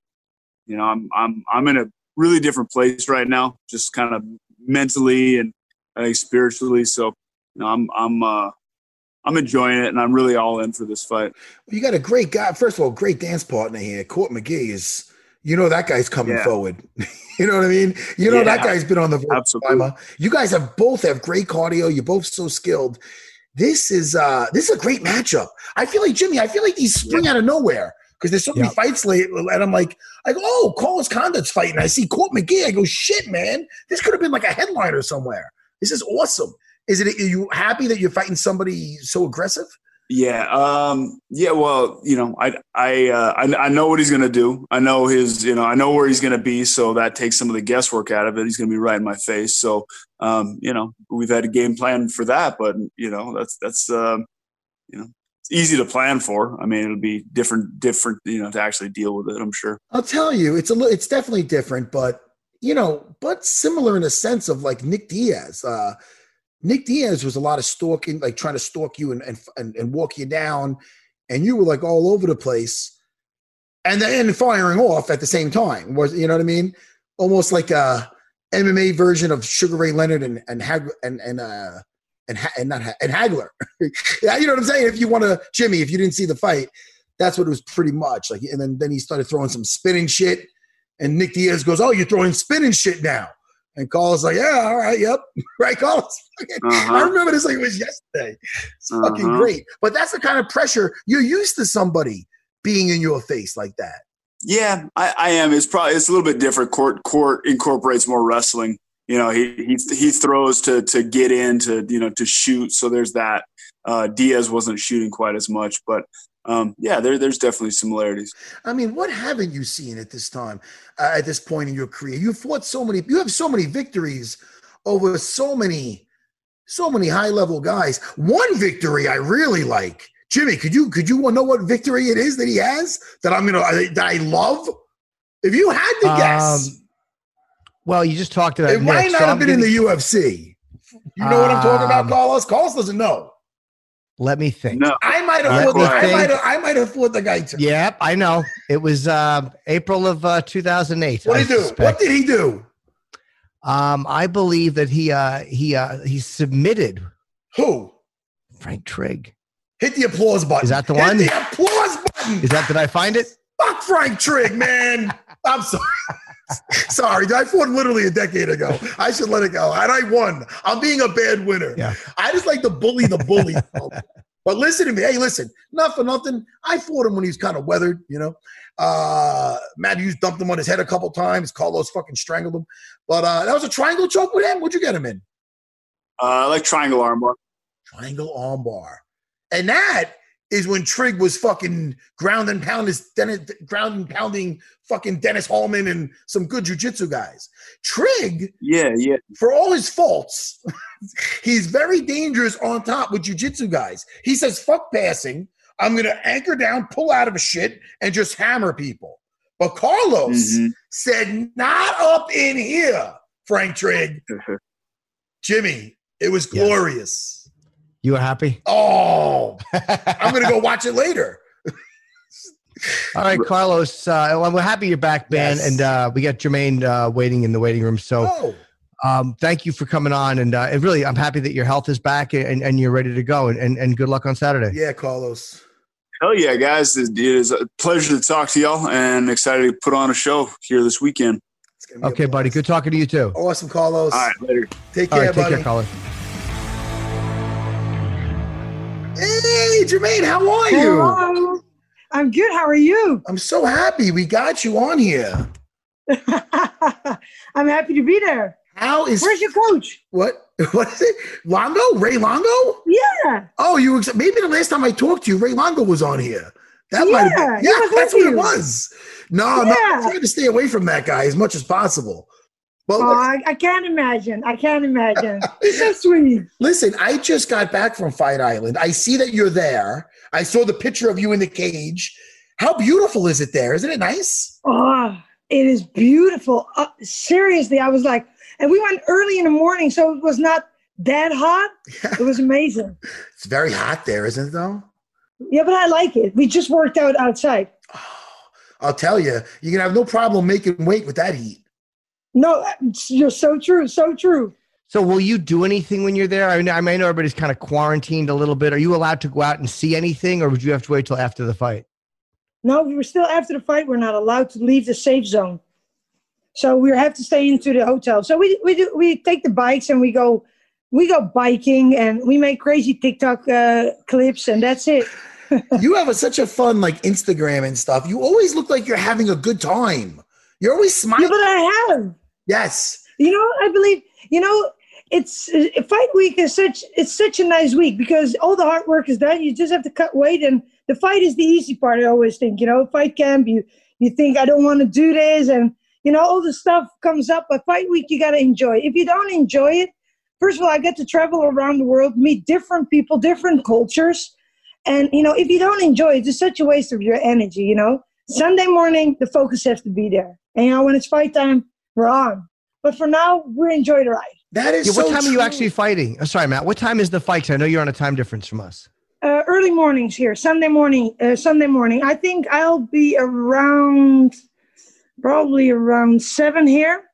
in a really different place right now, just kind of mentally and spiritually, so. I'm enjoying it, and I'm really all in for this fight. Well, you got a great guy. First of all, great dance partner here. Court McGee is, that guy's coming forward. You know what I mean? That guy's been on the absolutely. You guys both have great cardio. You're both so skilled. This is a great matchup. I feel like Jimmy. These spring out of nowhere because there's so many fights late, and I'm like, oh, Carlos Condit's fighting. I see Court McGee. I go, shit, man. This could have been like a headliner somewhere. This is awesome. Are you happy that you're fighting somebody so aggressive? Yeah. Well, I know what he's going to do. I know I know where he's going to be. So that takes some of the guesswork out of it. He's going to be right in my face. So, we've had a game plan for that, but that's it's easy to plan for. I mean, it'll be different, to actually deal with it. I'm sure. I'll tell you, it's definitely different, but similar in a sense of like Nick Diaz. Nick Diaz was a lot of stalking, like trying to stalk you and walk you down, and you were like all over the place. and then firing off at the same time. Was, you know what I mean? Almost like a MMA version of Sugar Ray Leonard and Hagler. Yeah, you know what I'm saying? If you want to, Jimmy, if you didn't see the fight, that's what it was pretty much like. And then he started throwing some spinning shit, and Nick Diaz goes, "Oh, you're throwing spinning shit now." And Carlos like, "Yeah, all right, yep." Right, Carlos? I remember this like it was yesterday. It's fucking great. But that's the kind of pressure you're used to, somebody being in your face like that. Yeah, I am. It's a little bit different. Court incorporates more wrestling. You know, he throws to get in, to shoot. So there's that. Diaz wasn't shooting quite as much, but yeah, there's definitely similarities. I mean, what haven't you seen at this time, at this point in your career? You have so many victories over so many high level guys. One victory I really like. Jimmy, could you know what victory it is that he has that I love? If you had to guess. Well, you just talked about it. Might not have been in the UFC. You know what I'm talking about, Carlos? Carlos doesn't know. Let me think. No, I might have fought the guy too. Yep, I know. It was April of 2008. What did he do? What did he do? I believe that he submitted. Who? Frank Trigg. Hit the applause button. Is that the one? Hit the applause button. Did I find it? Fuck Frank Trigg, man. I'm sorry. Sorry, I fought literally a decade ago. I should let it go. And I won. I'm being a bad winner. Yeah. I just like to bully the bully. But listen to me. Hey, listen, not for nothing. I fought him when he was kind of weathered, you know. Matt Hughes dumped him on his head a couple times. Carlos fucking strangled him. But that was a triangle choke with him. What'd you get him in? I like triangle armbar. Triangle armbar. And that is when Trigg was fucking ground and pounding fucking Dennis Hallman and some good jiu-jitsu guys. Trigg, yeah, for all his faults, he's very dangerous on top with jiu-jitsu guys. He says, fuck passing. I'm going to anchor down, pull out of a shit, and just hammer people. But Carlos said, not up in here, Frank Trigg. Jimmy, it was glorious. You were happy? Oh, I'm going to go watch it later. All right, Carlos. We're happy you're back, man. Yes. And we got Jermaine waiting in the waiting room. So thank you for coming on. And really, I'm happy that your health is back and you're ready to go. And good luck on Saturday. Yeah, Carlos. Hell yeah, guys. It is a pleasure to talk to y'all and excited to put on a show here this weekend. Okay, buddy. Good talking to you, too. Awesome, Carlos. All right, later. Take care, buddy. Take care, Carlos. Hey, Jermaine, how are you? Hello. I'm good. How are you? I'm so happy we got you on here. I'm happy to be there. Where's your coach? What is it? Longo? Ray Longo? Yeah. Oh, maybe the last time I talked to you, Ray Longo was on here. That might have been. Yeah, that's what it was. No, I'm trying to stay away from that guy as much as possible. But I can't imagine. He's so sweet. Listen, I just got back from Fight Island. I see that you're there. I saw the picture of you in the cage. How beautiful is it there? Isn't it nice? Oh, it is beautiful. Seriously, I was like, and we went early in the morning, so it was not that hot. Yeah. It was amazing. It's very hot there, isn't it, though? Yeah, but I like it. We just worked out outside. Oh, I'll tell you, you're going to have no problem making weight with that heat. No, you're so true. So true. So will you do anything when you're there? I know everybody's kind of quarantined a little bit. Are you allowed to go out and see anything, or would you have to wait till after the fight? No, we're still after the fight. We're not allowed to leave the safe zone. So we have to stay into the hotel. So we take the bikes and we go biking and we make crazy TikTok clips, and that's it. You have such a fun Instagram and stuff. You always look like you're having a good time. You're always smiling. Yeah, but I have. Yes. I believe, it's fight week is such a nice week because all the hard work is done. You just have to cut weight, and the fight is the easy part. I always think, fight camp, you think I don't want to do this, and all the stuff comes up. But fight week, you got to enjoy. If you don't enjoy it, first of all, I get to travel around the world, meet different people, different cultures, and if you don't enjoy it, it's such a waste of your energy. Sunday morning, the focus has to be there, and when it's fight time, we're on. But for now, we enjoy the ride. That is What so time true. are you actually fighting? Oh, sorry, Matt. What time is the fight? 'Cause I know you're on a time difference from us. early mornings here, Sunday morning. I think I'll be probably around 7 here,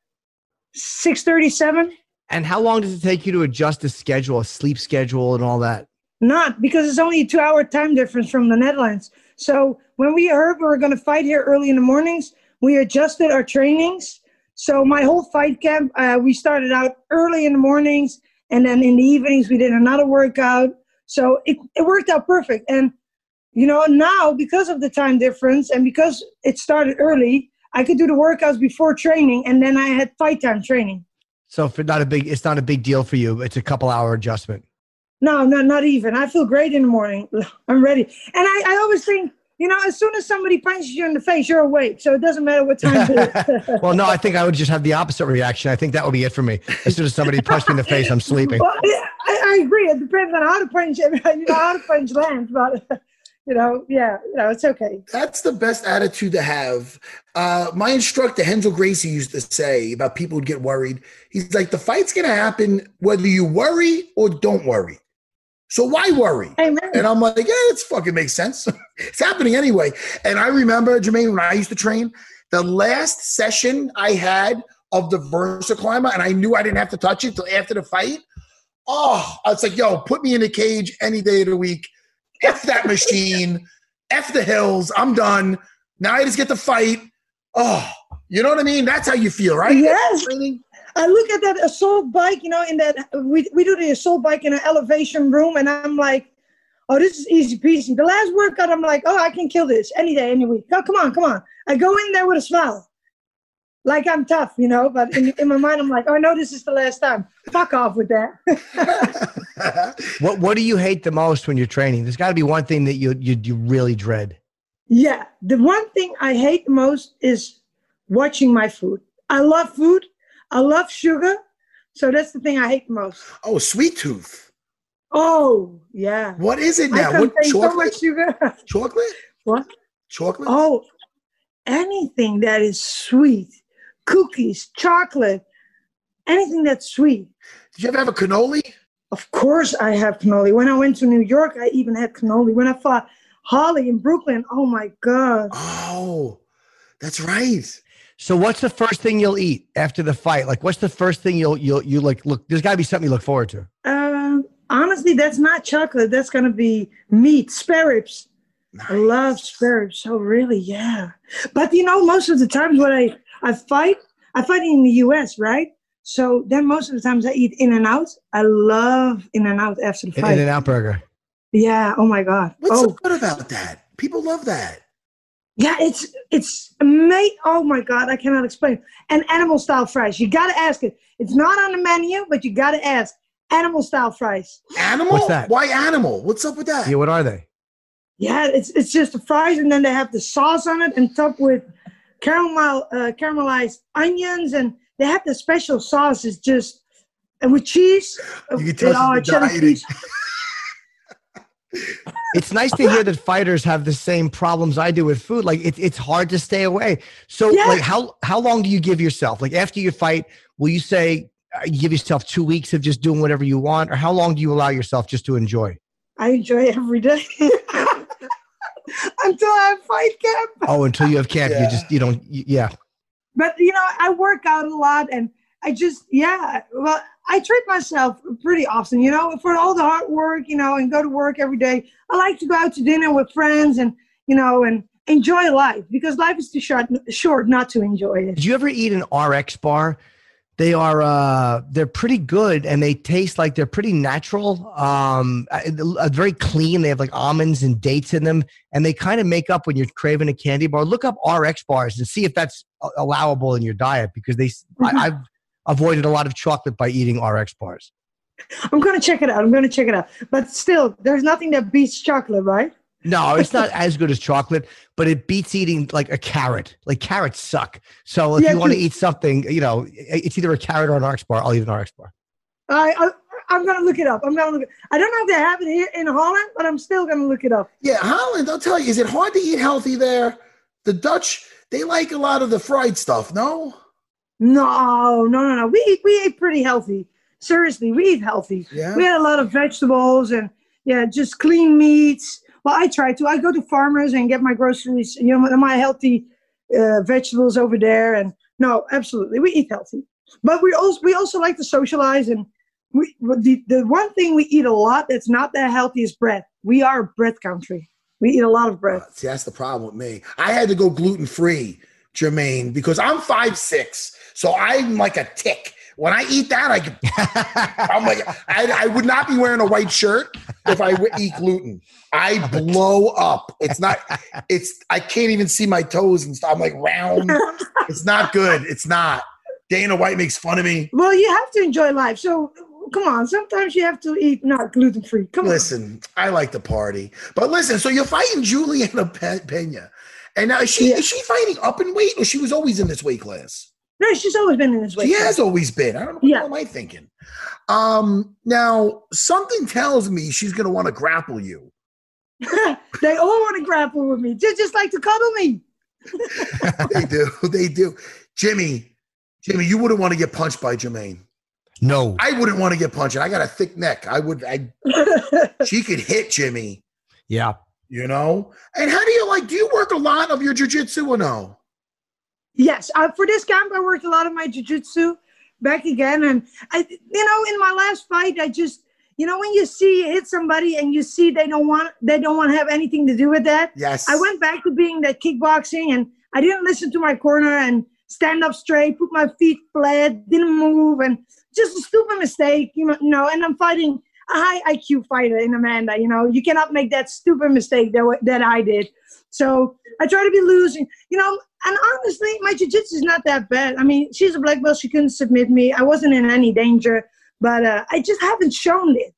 6:37. And how long does it take you to adjust a schedule, a sleep schedule, and all that? Not because it's only a 2-hour time difference from the Netherlands. So when we heard we were going to fight here early in the mornings, we adjusted our trainings. So my whole fight camp, we started out early in the mornings, and then in the evenings we did another workout. So it worked out perfect. And, now because of the time difference and because it started early, I could do the workouts before training, and then I had fight time training. So it's not a big deal for you. It's a couple-hour adjustment. No, not even. I feel great in the morning. I'm ready. And I always think, as soon as somebody punches you in the face, you're awake. So it doesn't matter what time it is. Well, no, I think I would just have the opposite reaction. I think that would be it for me. As soon as somebody punched me in the face, I'm sleeping. Well, I agree. It depends on how to punch, how to punch lands. But, it's okay. That's the best attitude to have. My instructor, Hensel Gracie, used to say about people who get worried. He's like, the fight's going to happen whether you worry or don't worry. So why worry? Amen. And I'm like, yeah, it fucking makes sense. It's happening anyway. And I remember, Jermaine, when I used to train, the last session I had of the VersaClimber, and I knew I didn't have to touch it till after the fight. Oh, I was like, yo, put me in a cage any day of the week. F that machine. F the hills. I'm done. Now I just get to fight. Oh, you know what I mean? That's how you feel, right? Yes. I look at that assault bike, in that we do the assault bike in an elevation room, and I'm like, oh, this is easy peasy. The last workout, I'm like, oh, I can kill this any day, any week. Oh, come on. I go in there with a smile, like I'm tough, but in my mind, I'm like, oh, no, this is the last time. Fuck off with that. What do you hate the most when you're training? There's got to be one thing that you really dread. Yeah, the one thing I hate the most is watching my food. I love food. I love sugar. So that's the thing I hate the most. Oh, sweet tooth. Oh, yeah. What is it now? What, chocolate? So much sugar. Chocolate? What? Chocolate? Oh, anything that is sweet. Cookies, chocolate, anything that's sweet. Did you ever have a cannoli? Of course I have cannoli. When I went to New York, I even had cannoli. When I fought Holly in Brooklyn, oh my God. Oh, that's right. So what's the first thing you'll eat after the fight? Like, what's the first thing you like, look, there's got to be something you look forward to. Honestly, that's not chocolate. That's going to be meat, spare ribs. Nice. I love spare ribs. So really, yeah. But, most of the times when I fight in the U.S., right? So then most of the times I eat In-N-Out. I love In-N-Out after the fight. In-N-Out burger. Yeah. Oh, my God. What's so good about that? People love that. Yeah, it's amazing. Oh my God, I cannot explain. And animal style fries. You got to ask it. It's not on the menu, but you got to ask. Animal style fries. Animal? What's that? Why animal? What's up with that? Yeah, what are they? Yeah, it's just the fries, and then they have the sauce on it and topped with caramelized onions, and they have the special sauce. It's just and with cheese. You can tell she's been dieting. It's nice to hear that fighters have the same problems I do with food. Like it's hard to stay away. So like how long do you give yourself? Like after you fight, will you say you give yourself 2 weeks of just doing whatever you want? Or how long do you allow yourself just to enjoy? I enjoy every day. Until I have fight camp. Oh, until you have camp, you don't. But, I work out a lot and I just, well, I treat myself pretty often, for all the hard work, and go to work every day. I like to go out to dinner with friends and, and enjoy life because life is too short not to enjoy it. Did you ever eat an RX bar? They're pretty good and they taste like they're pretty natural, very clean. They have like almonds and dates in them and they kind of make up when you're craving a candy bar. Look up RX bars and see if that's allowable in your diet because I've avoided a lot of chocolate by eating RX bars. I'm going to check it out. But still, there's nothing that beats chocolate, right? No, it's not as good as chocolate, but it beats eating like a carrot. Like carrots suck. So if you want to eat something, it's either a carrot or an RX bar. I'll eat an RX bar. I'm going to look it up. I don't know if they have it here in Holland, but I'm still going to look it up. Yeah, Holland, I'll tell you, is it hard to eat healthy there? The Dutch, they like a lot of the fried stuff, no? No. We eat pretty healthy. Seriously, we eat healthy. Yeah. We had a lot of vegetables and, Yeah, just clean meats. Well, I try to. I go to farmers and get my groceries, my healthy vegetables over there. And no, absolutely, we eat healthy. But we also like to socialize. And the one thing we eat a lot that's not that healthy is bread. We are a bread country. We eat a lot of bread. See, that's the problem with me. I had to go gluten-free, Jermaine, because I'm 5'6", so I'm like a tick. When I eat that, I'm like, I would not be wearing a white shirt if I would eat gluten. I blow up. I can't even see my toes and stuff. I'm like round. It's not good. It's not. Dana White makes fun of me. Well, you have to enjoy life. So come on. Sometimes you have to eat not gluten-free. Listen, I like to party. But listen, so you're fighting Juliana Pena. And now is she fighting up in weight, or she was always in this weight class? No, she's always been in this weight class. She has always been. I don't know. What am I thinking? Now, something tells me she's going to want to grapple you. They all want to grapple with me. They just like to cuddle me. They do. Jimmy, you wouldn't want to get punched by Jermaine. No. I wouldn't want to get punched. I got a thick neck. She could hit Jimmy. Yeah. And how do you work a lot of your jiu-jitsu or no? Yes. For this camp, I worked a lot of my jiu-jitsu back again. And in my last fight, I just, when you hit somebody and you see they don't want to have anything to do with that. Yes. I went back to being that kickboxing, and I didn't listen to my corner and stand up straight, put my feet flat, didn't move, and just a stupid mistake, and I'm fighting a high IQ fighter in Amanda. You cannot make that stupid mistake that I did. So I try to be losing, and honestly, my jiu-jitsu is not that bad. I mean, she's a black belt. She couldn't submit me. I wasn't in any danger, but I just haven't shown it,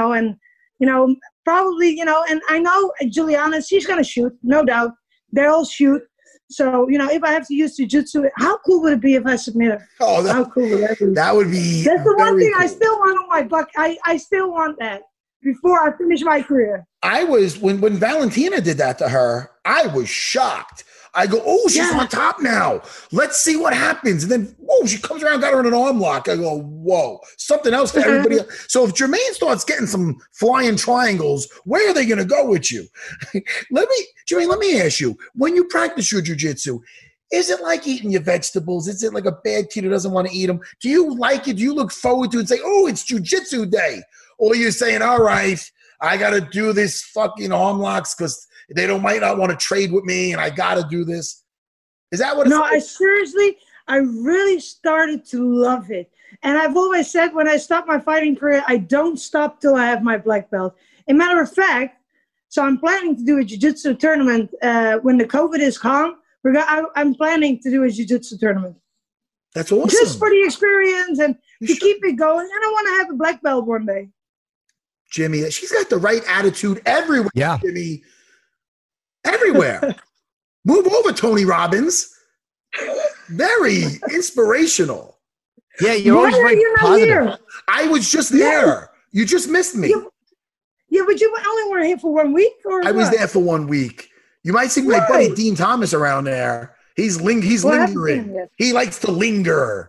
and, probably, and I know Juliana, she's going to shoot, no doubt. They all shoot. So, if I have to use jiu-jitsu, how cool would it be if I submit her? Oh, how cool would that be? That would be. That's the one thing cool. I still want on my buck. I still want that before I finish my career. I was, when Valentina did that to her, I was shocked. I go, oh, she's on top now. Let's see what happens. And then, whoa, she comes around, got her in an arm lock. I go, whoa, something else for everybody else. So if Jermaine starts getting some flying triangles, where are they going to go with you? Jermaine, let me ask you, when you practice your jiu-jitsu, is it like eating your vegetables? Is it like a bad kid who doesn't want to eat them? Do you like it? Do you look forward to it and say, oh, it's jiu-jitsu day? Or are you saying, all right, I got to do this fucking arm locks because they might not want to trade with me, and I got to do this. Is that what it's like? I really started to love it. And I've always said when I stop my fighting career, I don't stop till I have my black belt. As a matter of fact, so I'm planning to do a jiu-jitsu tournament when the COVID is calm. I'm planning to do a jiu-jitsu tournament. That's awesome. Just for the experience and to keep it going. And I want to have a black belt one day. Jimmy, she's got the right attitude everywhere, yeah. Jimmy. Everywhere. Move over, Tony Robbins. Very inspirational. Yeah, you're always very positive. Here? I was just there. You just missed me. Yeah, but you only were here for 1 week? Or I was there for 1 week. You might see my buddy Dean Thomas around there. He's lingering. He likes to linger.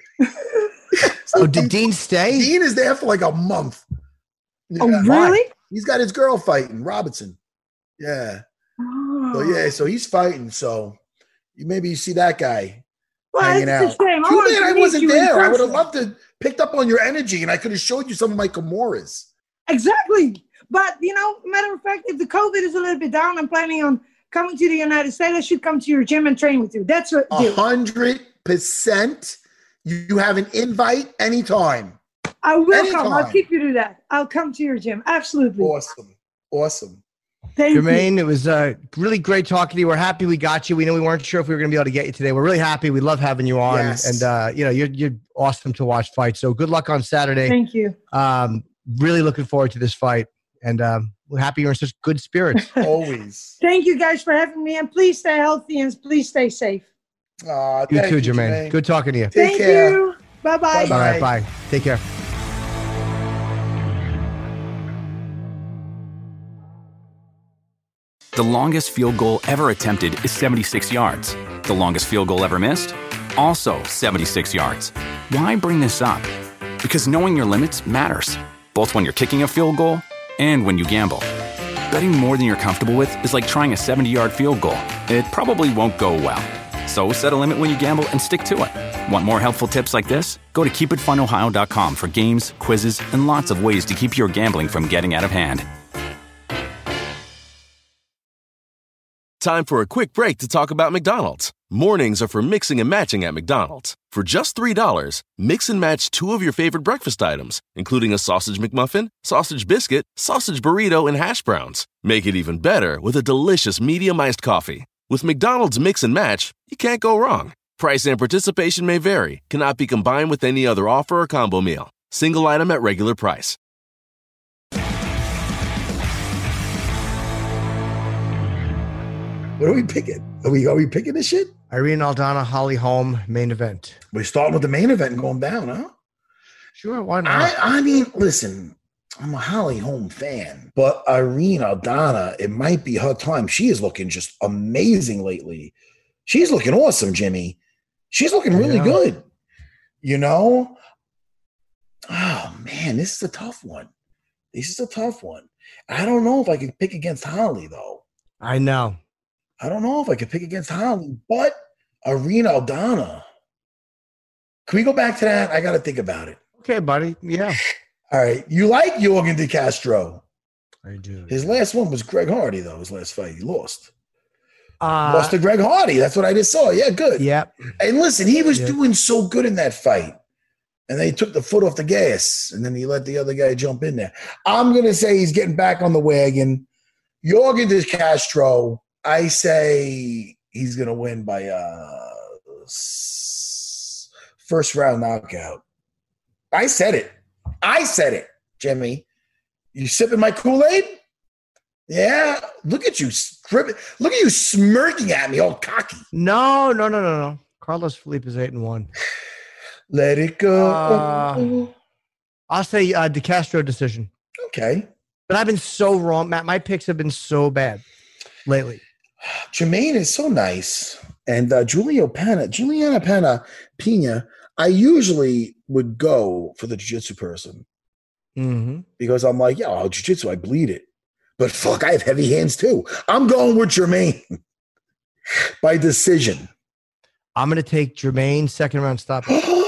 So did Dean stay? Dean is there for like a month. Yeah. Oh, really? He's got his girl fighting, Robinson. Yeah. Oh. So he's fighting. So maybe you see that guy hanging out. Too bad I wasn't there. I would have loved to picked up on your energy, and I could have showed you some of my Kimuras. Exactly. But, matter of fact, if the COVID is a little bit down, I'm planning on coming to the United States. I should come to your gym and train with you. That's what 100%. You have an invite anytime. I will come. I'll keep you to that. I'll come to your gym. Absolutely. Awesome. Thank you. Jermaine, it was really great talking to you. We're happy we got you. We know we weren't sure if we were going to be able to get you today. We're really happy. We love having you on. Yes. And, you're awesome to watch fight. So good luck on Saturday. Thank you. Really looking forward to this fight. And we're happy you're in such good spirits. Always. Thank you guys for having me. And please stay healthy and please stay safe. You too, Jermaine. Good talking to you. Thank you. Bye-bye. All right, bye. Take care. The longest field goal ever attempted is 76 yards. The longest field goal ever missed? Also 76 yards. Why bring this up? Because knowing your limits matters, both when you're kicking a field goal and when you gamble. Betting more than you're comfortable with is like trying a 70-yard field goal. It probably won't go well. So set a limit when you gamble and stick to it. Want more helpful tips like this? Go to keepitfunohio.com for games, quizzes, and lots of ways to keep your gambling from getting out of hand. Time for a quick break to talk about McDonald's. Mornings are for mixing and matching at McDonald's. For just $3, mix and match 2 of your favorite breakfast items, including a sausage McMuffin, sausage biscuit, sausage burrito, and hash browns. Make it even better with a delicious medium iced coffee. With McDonald's Mix and Match, you can't go wrong. Price and participation may vary. Cannot be combined with any other offer or combo meal. Single item at regular price. What are we picking? Are we picking this shit? Irene Aldana, Holly Holm, main event. We're starting with the main event and going down, huh? Sure, why not? I mean, listen, I'm a Holly Holm fan, but Irene Aldana, it might be her time. She is looking just amazing lately. She's looking awesome, Jimmy. She's looking really good. You know? Oh, man, this is a tough one. I don't know if I can pick against Holly, though. I know. I don't know if I could pick against Holly, but Irene Aldana. Can we go back to that? I got to think about it. Okay, buddy. Yeah. All right. You like Jorgen De Castro? I do. His last one was Greg Hardy, though. His last fight, he lost. Lost to Greg Hardy. That's what I just saw. Yeah, good. Yep. And listen, he was doing so good in that fight. And then he took the foot off the gas, and then he let the other guy jump in there. I'm going to say he's getting back on the wagon. Jorgen De Castro, I say he's going to win by first round knockout. I said it, Jimmy. You sipping my Kool-Aid? Yeah. Look at you smirking at me all cocky. No. Carlos Felipe is 8-1. Let it go. I'll say De Castro decision. Okay. But I've been so wrong, Matt. My picks have been so bad lately. Jermaine is so nice. And Juliana Pena, I usually would go for the jiu-jitsu person. Mm-hmm. Because I'm like, jiu-jitsu, I bleed it. But fuck, I have heavy hands too. I'm going with Jermaine by decision. I'm going to take Jermaine, second round stop.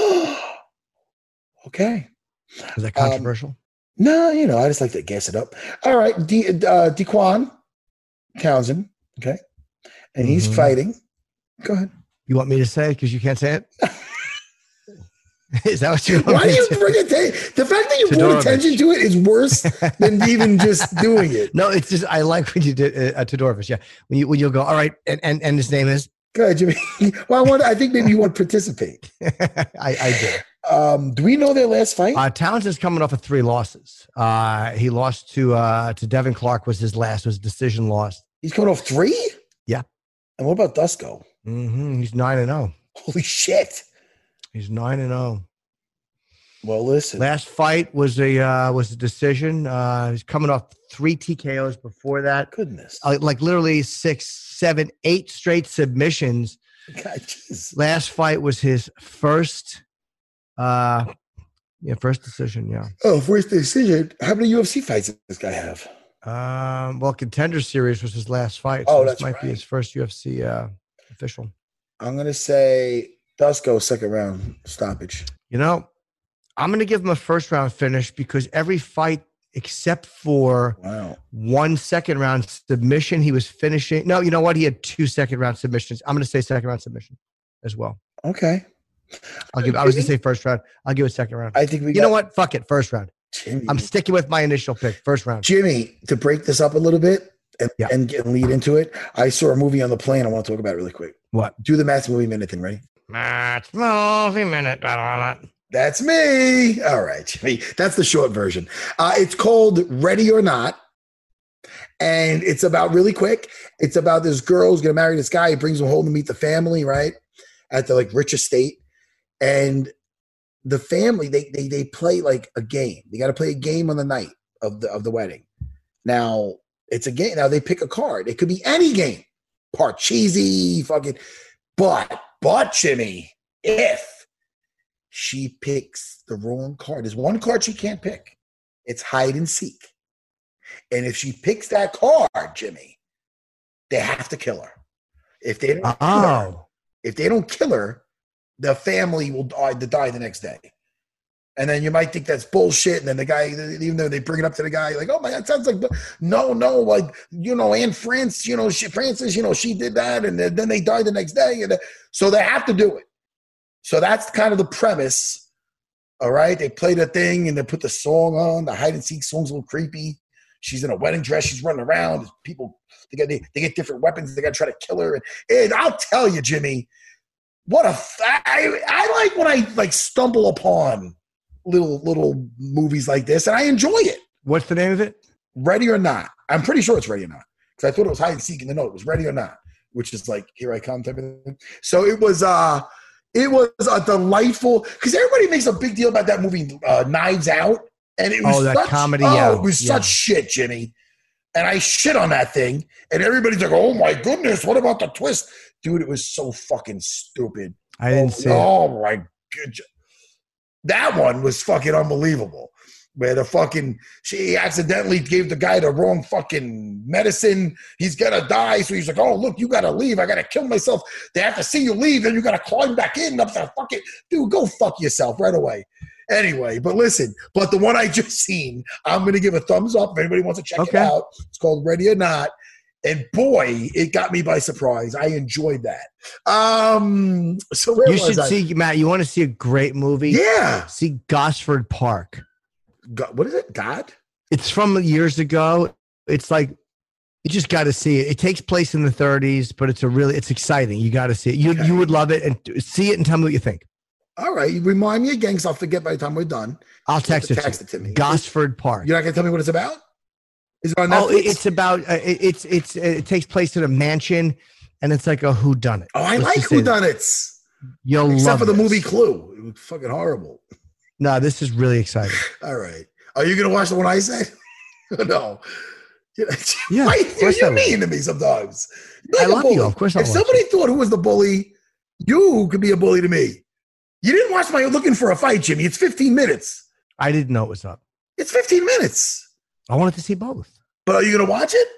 Okay. Is that controversial? No, I just like to gas it up. All right, Dequan Townsend, okay? And he's fighting. Go ahead. You want me to say it because you can't say it? Is that what you want? Why do you bring it? The fact that you brought attention to it is worse than even just doing it. No, it's just I like when you did Todorovic. Yeah, when you'll go, all right, and his name is. Go ahead, Jimmy. Well, I think maybe you want to participate. I did. Do we know their last fight? Townsend's coming off of 3 losses. He lost to Devin Clark. Was his decision loss. He's coming off 3. Yeah. And what about Dusko? Mm-hmm. He's 9-0. Holy shit. He's 9-0. Well, listen. Last fight was a decision. He's coming off 3 TKOs before that. Goodness. Like literally 6, 7, 8 straight submissions. God, geez. Last fight was his first decision. Yeah. Oh, first decision. How many UFC fights does this guy have? Well, Contender Series was his last fight. So this might be his first UFC official. I'm gonna say Dusko second round stoppage. I'm going to give him a first round finish because every fight except for 1 second round submission, he was finishing. No, you know what? He had 2 second round submissions. I'm going to say second round submission as well. Okay. I was going to say first round. I'll give it second round. I think know what? Fuck it. First round. Jimmy. I'm sticking with my initial pick. First round. Jimmy, to break this up a little bit and lead into it, I saw a movie on the plane. I want to talk about it really quick. What? Do the Matt's Movie Minute thing. Ready? Matt's Movie Minute. That's me. All right, Jimmy. That's the short version. It's called Ready or Not. And it's about really quick. It's about this girl who's going to marry this guy. He brings him home to meet the family, right? At the rich estate. And the family, they play like a game. They got to play a game on the night of the wedding. Now, it's a game. Now, they pick a card. It could be any game. Parcheesi, fucking. But Jimmy, if she picks the wrong card. There's one card she can't pick. It's hide and seek. And if she picks that card, Jimmy, they have to kill her. If they don't kill her, the family will die the next day. And then you might think that's bullshit. And then the guy, even though they bring it up to the guy, like, oh my God, sounds like, no, like, Anne France, Frances, she did that. And then they died the next day. And so they have to do it. So that's kind of the premise. All right. They play the thing and they put the song on. The hide and seek song's a little creepy. She's in a wedding dress. She's running around. People, they get different weapons. They got to try to kill her. And I'll tell you, Jimmy, I like when I stumble upon little movies like this, and I enjoy it. What's the name of it? Ready or Not. I'm pretty sure it's Ready or Not, because I thought it was hide and seek in the note. It was Ready or Not, which is like Here I Come type of thing. So it was a delightful, because everybody makes a big deal about that movie Knives Out, and it was that comedy. It was such shit, Jimmy. And I shit on that thing, and everybody's like, "Oh my goodness, what about the twist, dude?" It was so fucking stupid. I didn't see it. Oh my god. That one was fucking unbelievable. Where she accidentally gave the guy the wrong fucking medicine. He's gonna die. So he's like, oh, look, you gotta leave. I gotta kill myself. They have to see you leave. Then you gotta climb back in. Up there, dude, go fuck yourself right away. Anyway, but listen, the one I just seen, I'm gonna give a thumbs up if anybody wants to check it out. It's called Ready or Not. And boy, it got me by surprise. I enjoyed that. So where was I? You should see, Matt, you want to see a great movie? Yeah. See Gosford Park. What is it? God? It's from years ago. It's like, you just got to see it. It takes place in the 30s, but it's exciting. You got to see it. You would love it, and see it and tell me what you think. All right. Remind me again, because I'll forget by the time we're done. I'll text it to me. Gosford Park. You're not going to tell me what it's about? Is it on Netflix? Oh, it's about it takes place in a mansion, and it's like a whodunit. Oh, I like whodunits. You'll love it. Except for the movie Clue. It was fucking horrible. No, this is really exciting. All right. Are you going to watch the one I said? No. Yeah. You're mean to me sometimes. I love you. Of course I If somebody thought who was the bully, you could be a bully to me. You didn't watch my Looking for a Fight, Jimmy. It's 15 minutes. I didn't know it was up. It's 15 minutes. I wanted to see both. But are you going to watch it?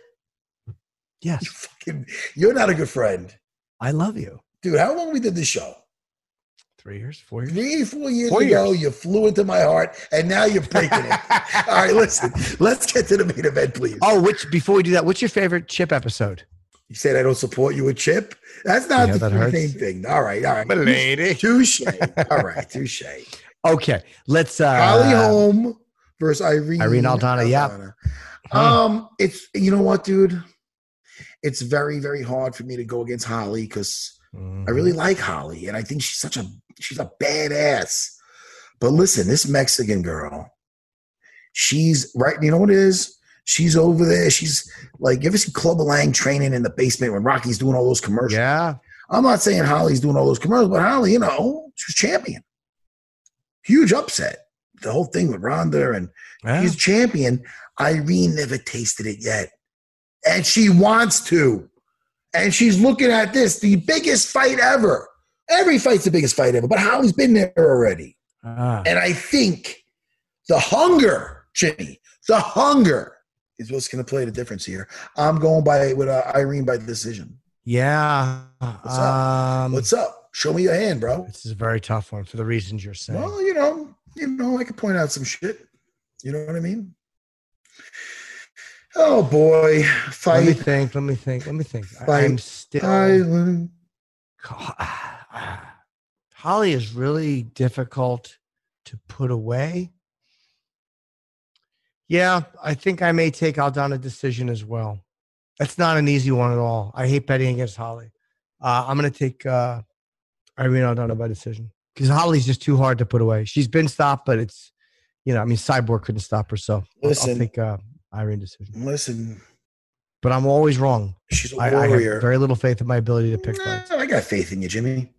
Yes. You're not a good friend. I love you. Dude, how long we did this show? 3 years? 4 years? 3, 4 years ago, you flew into my heart, and now you're breaking it. All right, listen. Let's get to the main event, please. Oh, before we do that, what's your favorite Chip episode? You said I don't support you with Chip? That's not the same thing. All right. My lady. Touche. All right, touche. Okay, let's... Holly Holm versus Irene Aldana. Yeah. It's, you know what, dude? It's very, very hard for me to go against Holly because I really like Holly, and I think she's a badass. But listen, this Mexican girl, she's right. You know what it is? She's over there. She's like, you ever see Clubber Lang training in the basement when Rocky's doing all those commercials? Yeah. I'm not saying Holly's doing all those commercials, but Holly, she was champion. Huge upset. The whole thing with Ronda, and she's champion. Irene never tasted it yet. And she wants to. And she's looking at this, the biggest fight ever. Every fight's the biggest fight ever, but Holly's been there already. And I think the hunger, Jimmy, is what's going to play the difference here. I'm going with Irene by decision. Yeah. What's up? What's up? Show me your hand, bro. This is a very tough one for the reasons you're saying. Well, I could point out some shit. You know what I mean? Oh boy, fight. Let me think. Fight. I'm still. Island. Holly is really difficult to put away. Yeah, I think I may take Aldana decision as well. That's not an easy one at all. I hate betting against Holly. I'm going to take Irene Aldana by decision because Holly's just too hard to put away. She's been stopped, but it's, Cyborg couldn't stop her. So I'll take Irene decision. Listen. But I'm always wrong. She's a warrior. I have very little faith in my ability to pick fights. I got faith in you, Jimmy.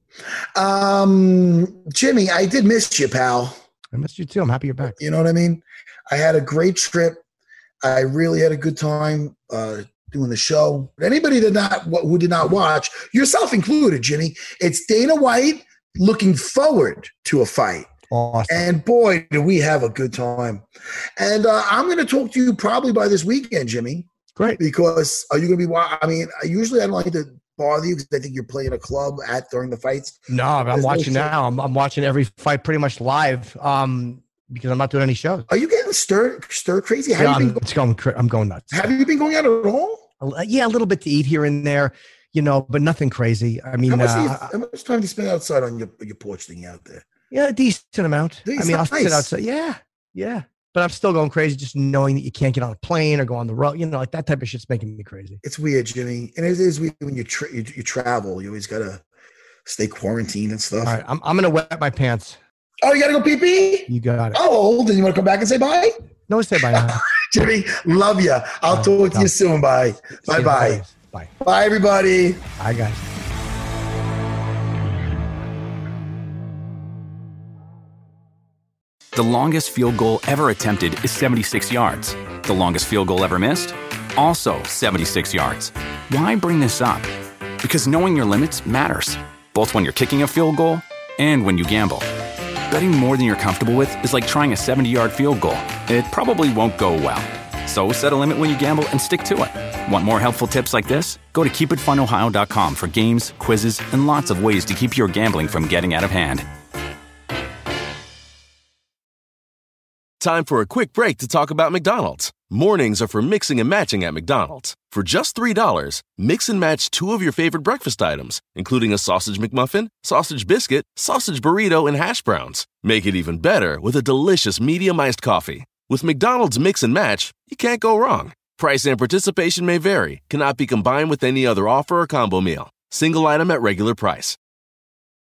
Jimmy, I did miss you, pal. I missed you too. I'm happy you're back. You know what I mean? I had a great trip. I really had a good time doing the show. Anybody who did not watch, yourself included, Jimmy, it's Dana White looking forward to a fight. Awesome. And boy, do we have a good time. And I'm going to talk to you probably by this weekend, Jimmy. Great. Because are you going to be, I mean, usually I don't like to bother you because I think you're playing a club during the fights. No, I'm watching now. I'm watching every fight pretty much live because I'm not doing any shows. Are you getting stir crazy? I'm going nuts. Have you been going out at all? Yeah, a little bit to eat here and there, but nothing crazy. I mean, how much time do you spend outside on your porch thing out there? Yeah, a decent amount. I'll sit nice. outside. Yeah. But I'm still going crazy just knowing that you can't get on a plane or go on the road. Like that type of shit's making me crazy. It's weird, Jimmy. And it is weird when you travel. You always got to stay quarantined and stuff. All right, I'm going to wet my pants. Oh, you got to go pee-pee? You got it. Oh, then you want to come back and say bye? No, say bye now. Jimmy, love you. I'll talk to you soon. Bye. Bye-bye. Bye. Bye, everybody. Bye, guys. The longest field goal ever attempted is 76 yards. The longest field goal ever missed? Also 76 yards. Why bring this up? Because knowing your limits matters, both when you're kicking a field goal and when you gamble. Betting more than you're comfortable with is like trying a 70-yard field goal. It probably won't go well. So set a limit when you gamble and stick to it. Want more helpful tips like this? Go to keepitfunohio.com for games, quizzes, and lots of ways to keep your gambling from getting out of hand. Time for a quick break to talk about McDonald's. Mornings are for mixing and matching at McDonald's. For just $3, mix and match 2 of your favorite breakfast items, including a sausage McMuffin, sausage biscuit, sausage burrito, and hash browns. Make it even better with a delicious medium iced coffee. With McDonald's Mix and Match, you can't go wrong. Price and participation may vary, cannot be combined with any other offer or combo meal. Single item at regular price.